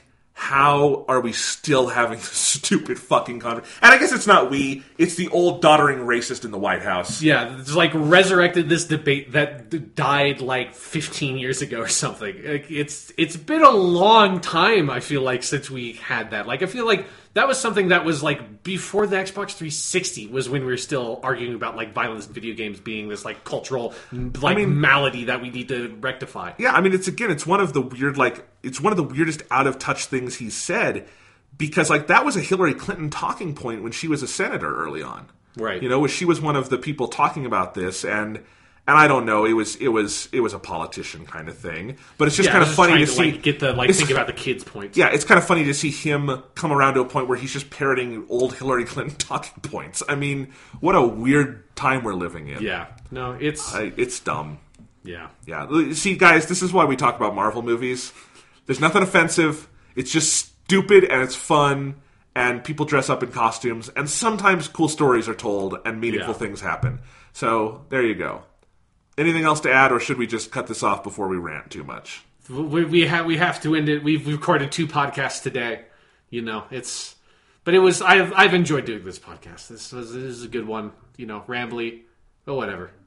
how are we still having this stupid fucking conversation? And I guess it's not we, it's the old doddering racist in the White House. Yeah, it's resurrected this debate that died 15 years ago or something. It's been a long time, I feel like, since we had that. I feel like that was something that was before the Xbox 360 was when we were still arguing about violence in video games being this cultural malady that we need to rectify. Yeah, I mean it's one of the weird it's one of the weirdest out of touch things he's said because that was a Hillary Clinton talking point when she was a senator early on. Right. She was one of the people talking about this and I don't know, it was a politician kind of thing, but it's just kind of funny to see get the think about the kids' points. Yeah, it's kind of funny to see him come around to a point where he's just parroting old Hillary Clinton talking points. I mean, what a weird time we're living in. Yeah, no, it's dumb. Yeah, yeah. See, guys, this is why we talk about Marvel movies. There's nothing offensive. It's just stupid and it's fun, and people dress up in costumes, and sometimes cool stories are told and meaningful things happen. So there you go. Anything else to add, or should we just cut this off before we rant too much? We have to end it. We've recorded 2 podcasts today. But it was. I've enjoyed doing this podcast. This is a good one. Rambly, but whatever.